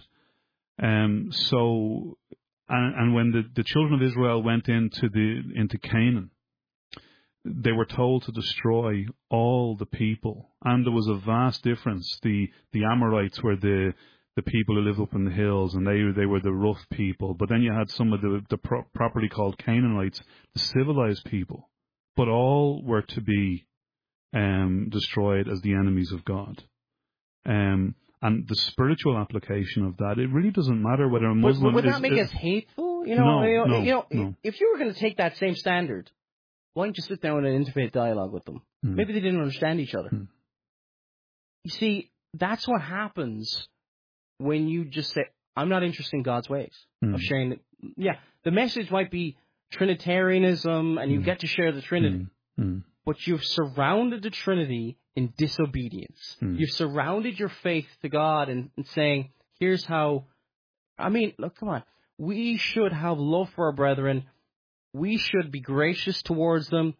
So when the children of Israel went into Canaan, they were told to destroy all the people, and there was a vast difference. The Amorites were the people who lived up in the hills, and they were the rough people. But then you had some of the properly called Canaanites, the civilized people. But all were to be destroyed as the enemies of God. And the spiritual application of that, it really doesn't matter whether a Muslim
but would that make us hateful? No. If you were going to take that same standard, why don't you sit down in an intimate dialogue with them? Maybe they didn't understand each other. You see, that's what happens when you just say, I'm not interested in God's ways of sharing. The message might be Trinitarianism, and you get to share the Trinity. But you've surrounded the Trinity in disobedience. You've surrounded your faith to God and saying, here's how... I mean, look, come on. We should have love for our brethren. We should be gracious towards them.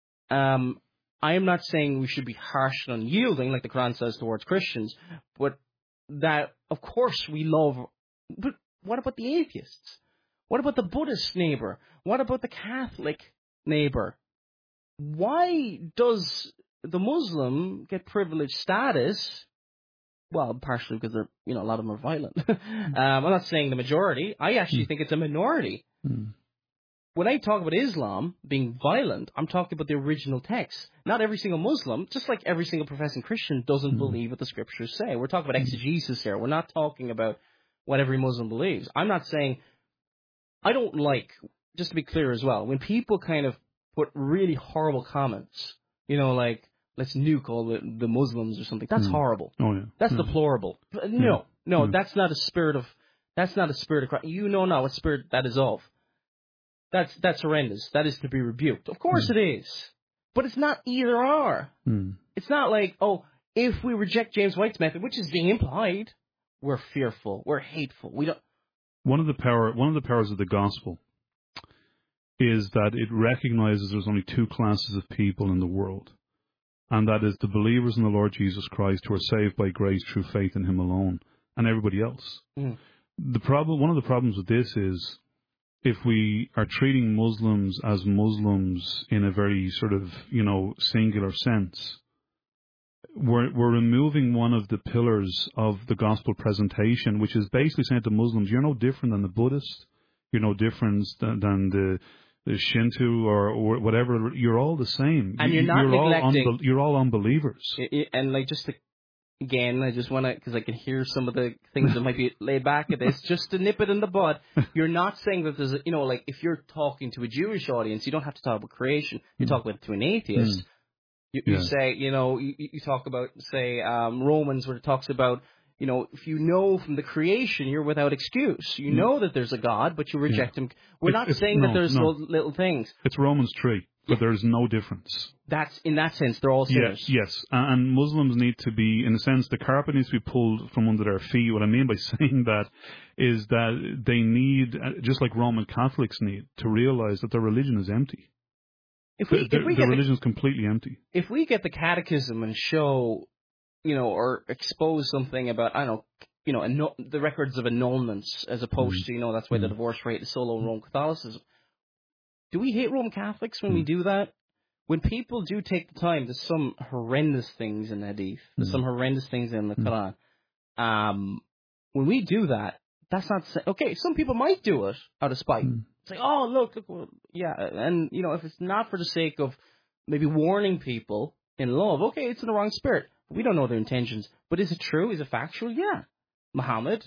I am not saying we should be harsh and unyielding, like the Quran says towards Christians, but that, of course, we love... But what about the atheists? What about the Buddhist neighbor? What about the Catholic neighbor? Why does the Muslim get privileged status? Well, partially because they're, a lot of them are violent. I'm not saying the majority. I actually think it's a minority. When I talk about Islam being violent, I'm talking about the original text. Not every single Muslim, just like every single professing Christian, doesn't believe what the scriptures say. We're talking about exegesis here. We're not talking about what every Muslim believes. I'm not saying... I don't like, just to be clear as well, when people kind of put really horrible comments, like, let's nuke all the Muslims or something. That's horrible.
Oh, yeah.
That's deplorable. No, that's not a spirit of Christ. You know not what spirit that is of. That's horrendous. That is to be rebuked. Of course it is. But it's not either or. It's not like, if we reject James White's method, which is being implied, we're fearful, we're hateful. We don't.
One of the powers of the gospel is that it recognizes there's only two classes of people in the world, and that is the believers in the Lord Jesus Christ who are saved by grace through faith in Him alone, and everybody else. One of the problems with this is if we are treating Muslims as Muslims in a very sort of singular sense, we're removing one of the pillars of the gospel presentation, which is basically saying to Muslims, you're no different than the Buddhist, you're no different than the Shinto or whatever. You're all the same,
and you're
all unbelievers.
And again, I just want to, because I can hear some of the things that might be laid back at this, just to nip it in the bud. You're not saying that there's, if you're talking to a Jewish audience, you don't have to talk about creation. You talk about it to an atheist. You say, you talk about, say, Romans, where it talks about, if you know from the creation, you're without excuse. You know that there's a God, but you reject Him. We're not saying that there's little things.
It's Romans 3, but there's no difference.
That's, in that sense, they're all sinners.
Yes. And Muslims need to be, in a sense, the carpet needs to be pulled from under their feet. What I mean by saying that is that they need, just like Roman Catholics need, to realize that their religion is empty. The religion is completely empty.
If we get the catechism and show, or expose something about, the records of annulments, as opposed to, that's why the divorce rate is so low in Roman Catholicism. Do we hate Roman Catholics when we do that? When people do take the time, there's some horrendous things in Hadith, there's some horrendous things in the Quran. When we do that, that's not okay. Some people might do it out of spite. It's like, oh, look, and if it's not for the sake of maybe warning people in love. Okay, it's in the wrong spirit. We don't know their intentions. But is it true? Is it factual? Yeah. Muhammad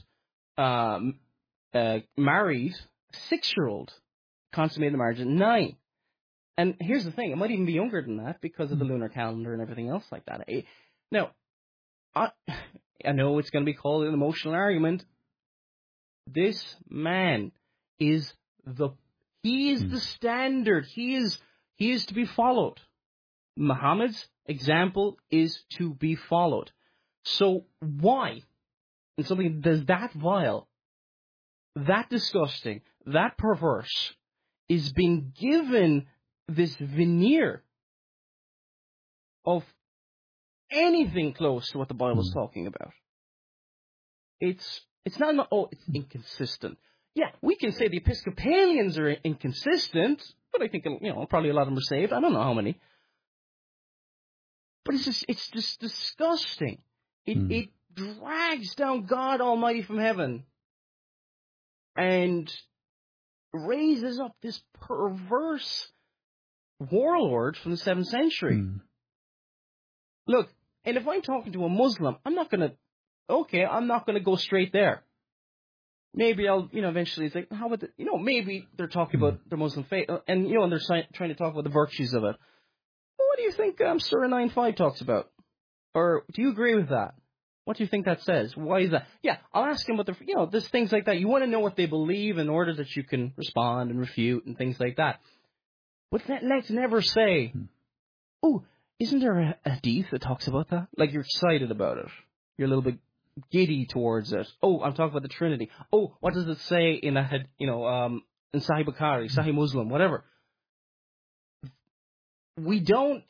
married a 6-year-old, consummated the marriage at 9. And here's the thing, it might even be younger than that because of the lunar calendar and everything else like that. Now, I know it's going to be called an emotional argument. This man is the standard. He is to be followed. Muhammad's example is to be followed. So why, in something that's that vile, that disgusting, that perverse, is being given this veneer of anything close to what the Bible is talking about? It's not, it's inconsistent. Yeah, we can say the Episcopalians are inconsistent, but I think, probably a lot of them are saved. I don't know how many. But it's just disgusting. It drags down God Almighty from heaven and raises up this perverse warlord from the 7th century. Look, and if I'm talking to a Muslim, I'm not going to go straight there. Maybe I'll, eventually it's like, how about maybe they're talking about their Muslim faith, and, and they're trying to talk about the virtues of it. Well, what do you think Surah 9:5 talks about? Or do you agree with that? What do you think that says? Why is that? Yeah, I'll ask them what there's things like that. You want to know what they believe in order that you can respond and refute and things like that. But let's never say, oh, isn't there a hadith that talks about that? Like you're excited about it. You're a little bit giddy towards it. Oh, I'm talking about the Trinity. Oh, what does it say in in Sahih Bukhari, Sahih Muslim, whatever. We don't,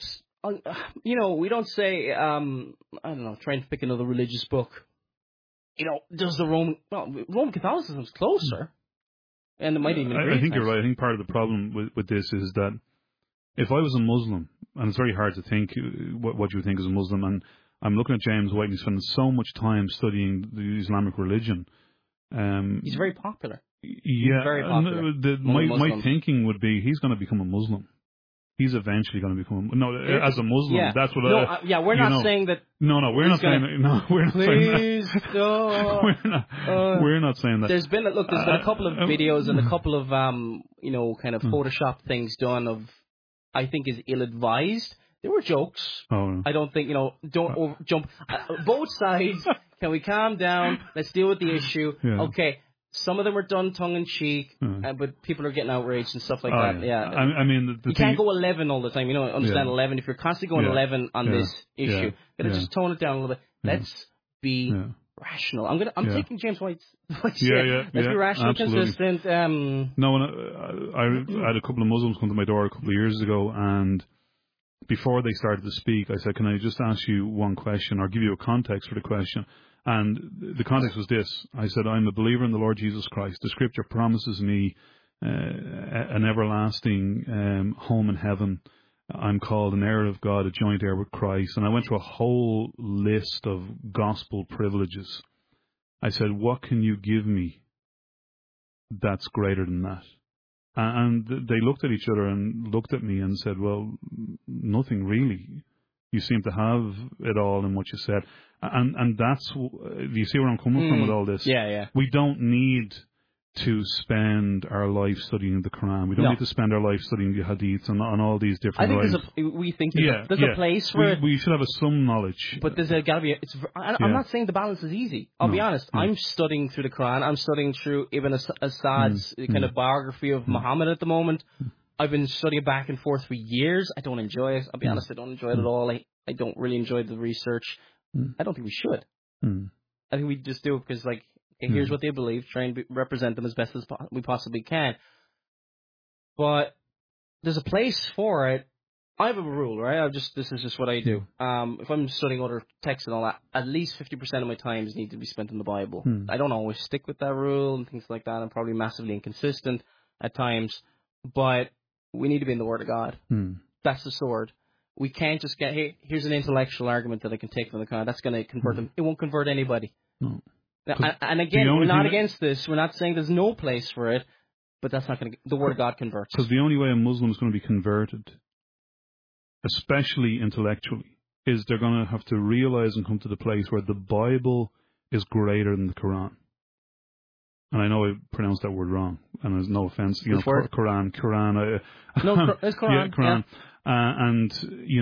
we don't say, I don't know, trying to pick another religious book. Does the Roman Catholicism is closer. And it might even agree.
I think you're right. I think part of the problem with this is that if I was a Muslim, and it's very hard to think what you think as a Muslim, and I'm looking at James White and he's spending so much time studying the Islamic religion.
He's very popular.
Yeah.
He's very popular.
My thinking would be he's going to become a Muslim. He's eventually going to become as a Muslim.
Yeah.
That's what.
We're not saying that.
No, we're not saying that. No, we're not saying that.
Please don't.
We're not saying that.
There's been a couple of videos and a couple of kind of Photoshop things done of, I think, is ill-advised. They were jokes.
Oh, no.
I don't think don't jump. Both sides. Can we calm down? Let's deal with the issue.
Yeah.
Okay. Some of them were done tongue-in-cheek, but people are getting outraged and stuff like that. Yeah.
I mean,
you can't go 11 all the time. Understand 11. If you're constantly going 11 on this issue, gotta just tone it down a little bit. Let's be rational. I'm taking James White's advice. Let's be rational,
absolutely.
consistent.
No, I had a couple of Muslims come to my door a couple of years ago, and before they started to speak, I said, "Can I just ask you one question, or give you a context for the question?" And the context was this. I said, I'm a believer in the Lord Jesus Christ. The scripture promises me an everlasting home in heaven. I'm called an heir of God, a joint heir with Christ. And I went through a whole list of gospel privileges. I said, what can you give me that's greater than that? And they looked at each other and looked at me and said, well, nothing really. You seem to have it all in what you said. And that's, do you see where I'm coming from with all this?
Yeah.
We don't need to spend our life studying the Quran. We don't need to spend our life studying the Hadiths and all these different
I think there's a place for it.
We should have some knowledge.
But there's got to be, I'm not saying the balance is easy. I'll be honest. I'm studying through the Quran. I'm studying through Ibn Asad's kind of biography of Muhammad at the moment. I've been studying back and forth for years. I don't enjoy it. I'll be honest, I don't enjoy it at all. I don't really enjoy the research. I don't think we should. I think we just do it because, here's what they believe, try and represent them as best as we possibly can. But there's a place for it. I have a rule, right? This is just what I do. If I'm studying other texts and all that, at least 50% of my times need to be spent in the Bible. I don't always stick with that rule and things like that. I'm probably massively inconsistent at times. But we need to be in the Word of God. That's the sword. We can't just get, hey, here's an intellectual argument that I can take from the Quran. That's going to convert them. It won't convert anybody.
No.
And again, we're not against this. We're not saying there's no place for it, but that's not going to, the Word of God converts.
Because the only way a Muslim is going to be converted especially intellectually, is they're going to have to realize and come to the place where the Bible is greater than the Quran. And I know I pronounced that word wrong, and there's no offense.
Which word?
Quran.
No, it's Quran.
Yeah, Quran.
Yeah.
And,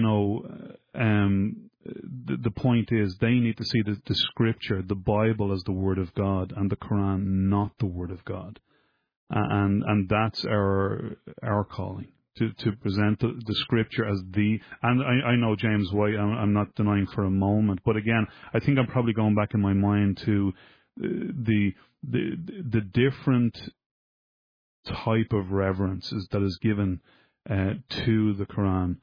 the point is they need to see the Scripture, the Bible, as the Word of God, and the Quran not the Word of God. And that's our calling, to present the Scripture as the. And I know James White. I'm not denying for a moment, but again, I think I'm probably going back in my mind to the different type of reverences that is given to the Quran,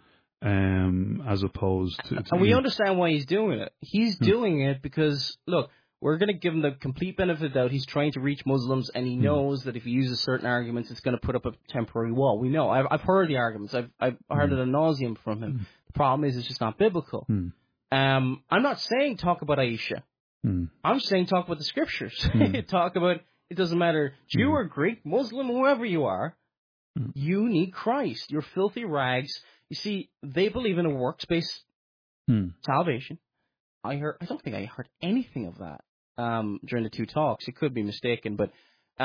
as opposed to.
And we understand why he's doing it. He's doing it because, look, we're going to give him the complete benefit of the doubt. He's trying to reach Muslims, and he knows that if he uses certain arguments, it's going to put up a temporary wall. We know. I've heard the arguments. I've heard it ad nauseum from him. The problem is it's just not biblical. I'm not saying talk about Aisha. I'm saying talk about the Scriptures. Talk about, it doesn't matter, Jew or Greek, Muslim, whoever you are, you need Christ. You're filthy rags. You see, they believe in a works-based salvation. I don't think I heard anything of that during the two talks. It could be mistaken, but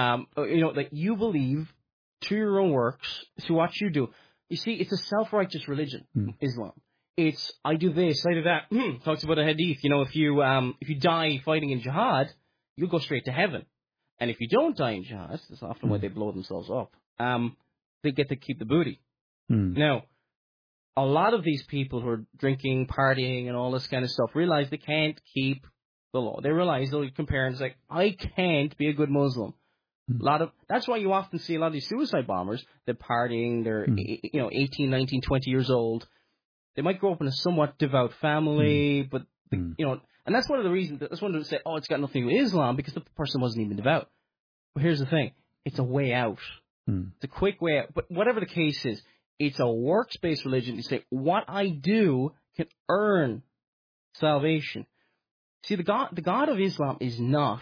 like you believe to your own works, to what you do. You see, it's a self-righteous religion, Islam. It's I do this, I do that. Talks about a hadith. If you die fighting in jihad, you'll go straight to heaven. And if you don't die in jihad, that's often why they blow themselves up. They get to keep the booty. Now, a lot of these people who are drinking, partying, and all this kind of stuff realize they can't keep the law. They realize they'll compare and it's like, I can't be a good Muslim. That's why you often see a lot of these suicide bombers. They're partying. They're 18, 19, 20 years old. They might grow up in a somewhat devout family, but and that's one of the reasons. That's one of them say, "Oh, it's got nothing to do with Islam," because the person wasn't even devout. But here's the thing: it's a way out. It's a quick way out. But whatever the case is, it's a works-based religion. You say, "What I do can earn salvation." See, the God of Islam is not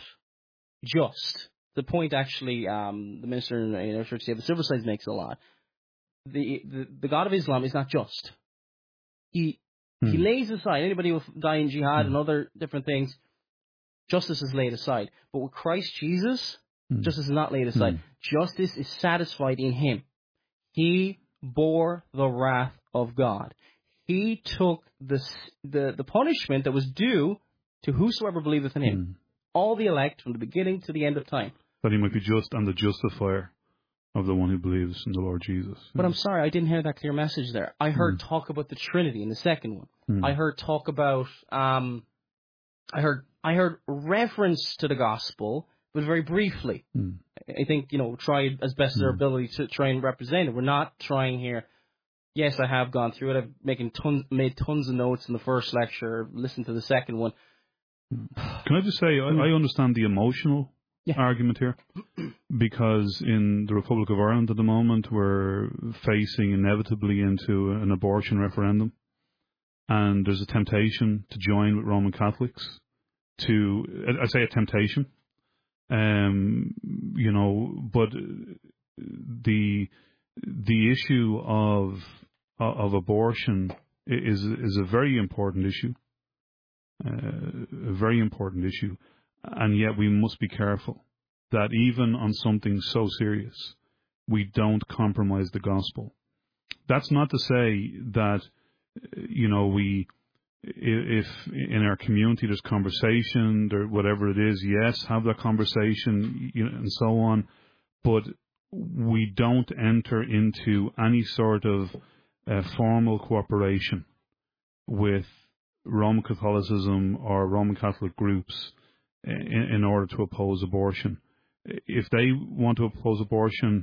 just. The point, actually, the minister in our church, David Silverside, makes a lot. The God of Islam is not just. He lays aside anybody who will die in jihad and other different things. Justice is laid aside. But with Christ Jesus, justice is not laid aside. Justice is satisfied in him. He bore the wrath of God. He took the punishment that was due to whosoever believeth in him. All the elect from the beginning to the end of time.
That he might be just and the justifier of the one who believes in the Lord Jesus.
But I'm sorry, I didn't hear that clear message there. I heard talk about the Trinity in the second one. I heard talk about, I heard reference to the gospel, but very briefly. I think, tried as best as their ability to try and represent it. We're not trying here. Yes, I have gone through it. I've made tons of notes in the first lecture, listened to the second one.
Can I just say, I understand the emotional argument here, because in the Republic of Ireland at the moment we're facing inevitably into an abortion referendum, and there's a temptation to join with Roman Catholics. I say a temptation, but the issue of abortion is a very important issue. A very important issue, and yet we must be careful that even on something so serious, we don't compromise the gospel. That's not to say that, if in our community there's conversation or whatever it is, yes, have that conversation, and so on, but we don't enter into any sort of formal cooperation with Roman Catholicism or Roman Catholic groups in order to oppose abortion. If they want to oppose abortion,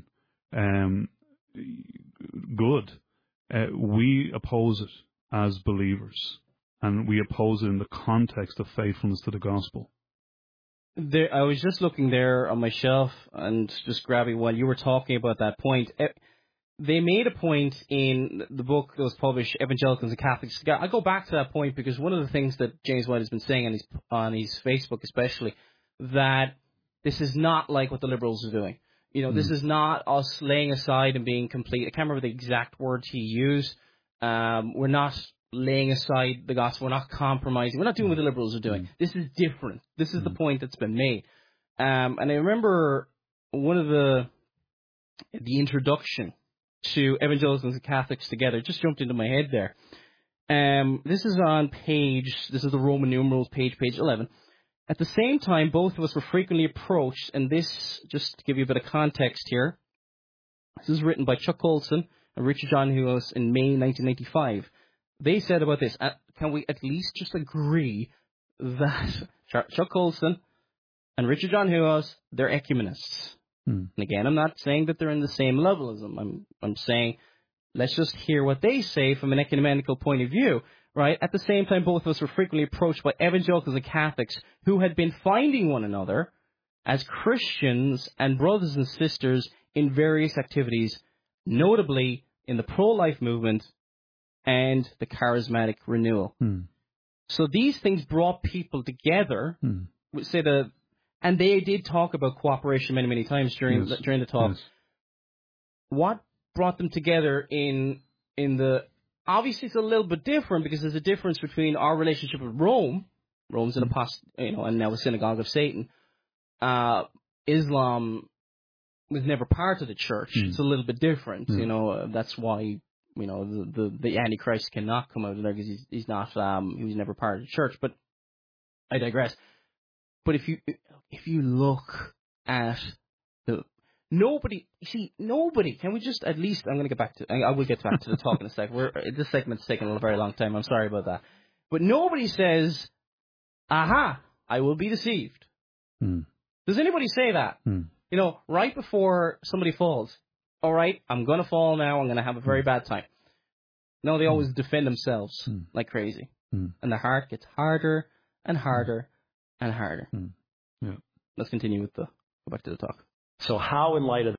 good. We oppose it as believers, and we oppose it in the context of faithfulness to the gospel.
I was just looking there on my shelf and just grabbing one. You were talking about that point. They made a point in the book that was published, Evangelicals and Catholics. I go back to that point because one of the things that James White has been saying on his Facebook especially, that this is not like what the liberals are doing. This is not us laying aside and being complete. I can't remember the exact words he used, We're not laying aside the gospel. We're not compromising. We're not doing what the liberals are doing. This is different. This is the point that's been made. And I remember one of the introduction to evangelicals and Catholics together just jumped into my head there. This is the Roman numerals page 11. At the same time, both of us were frequently approached, and this, just to give you a bit of context here, this is written by Chuck Colson and Richard John Hughes in May 1995. They said about this, can we at least just agree that Chuck Colson and Richard John Hughes, they're ecumenists? And again, I'm not saying that they're in the same level as them. I'm saying let's just hear what they say from an ecumenical point of view, right? At the same time, both of us were frequently approached by evangelicals and Catholics who had been finding one another as Christians and brothers and sisters in various activities, notably in the pro-life movement and the charismatic renewal. So these things brought people together. And they did talk about cooperation many, many times during the talk. Yes. What brought them together in the... Obviously, it's a little bit different because there's a difference between our relationship with Rome. Rome's an and now a synagogue of Satan. Islam was never part of the church. It's a little bit different. That's why the Antichrist cannot come out of there because he's not. He was never part of the church. But I digress. But if you look at nobody, can we just at least, I will get back to the talk in a second. This segment's taking a very long time. I'm sorry about that. But nobody says, aha, I will be deceived. Does anybody say that? Right before somebody falls, all right, I'm going to fall now. I'm going to have a very bad time. No, they always defend themselves like crazy. And the heart gets harder and harder and harder. Let's continue go back to the talk.
So how, in light of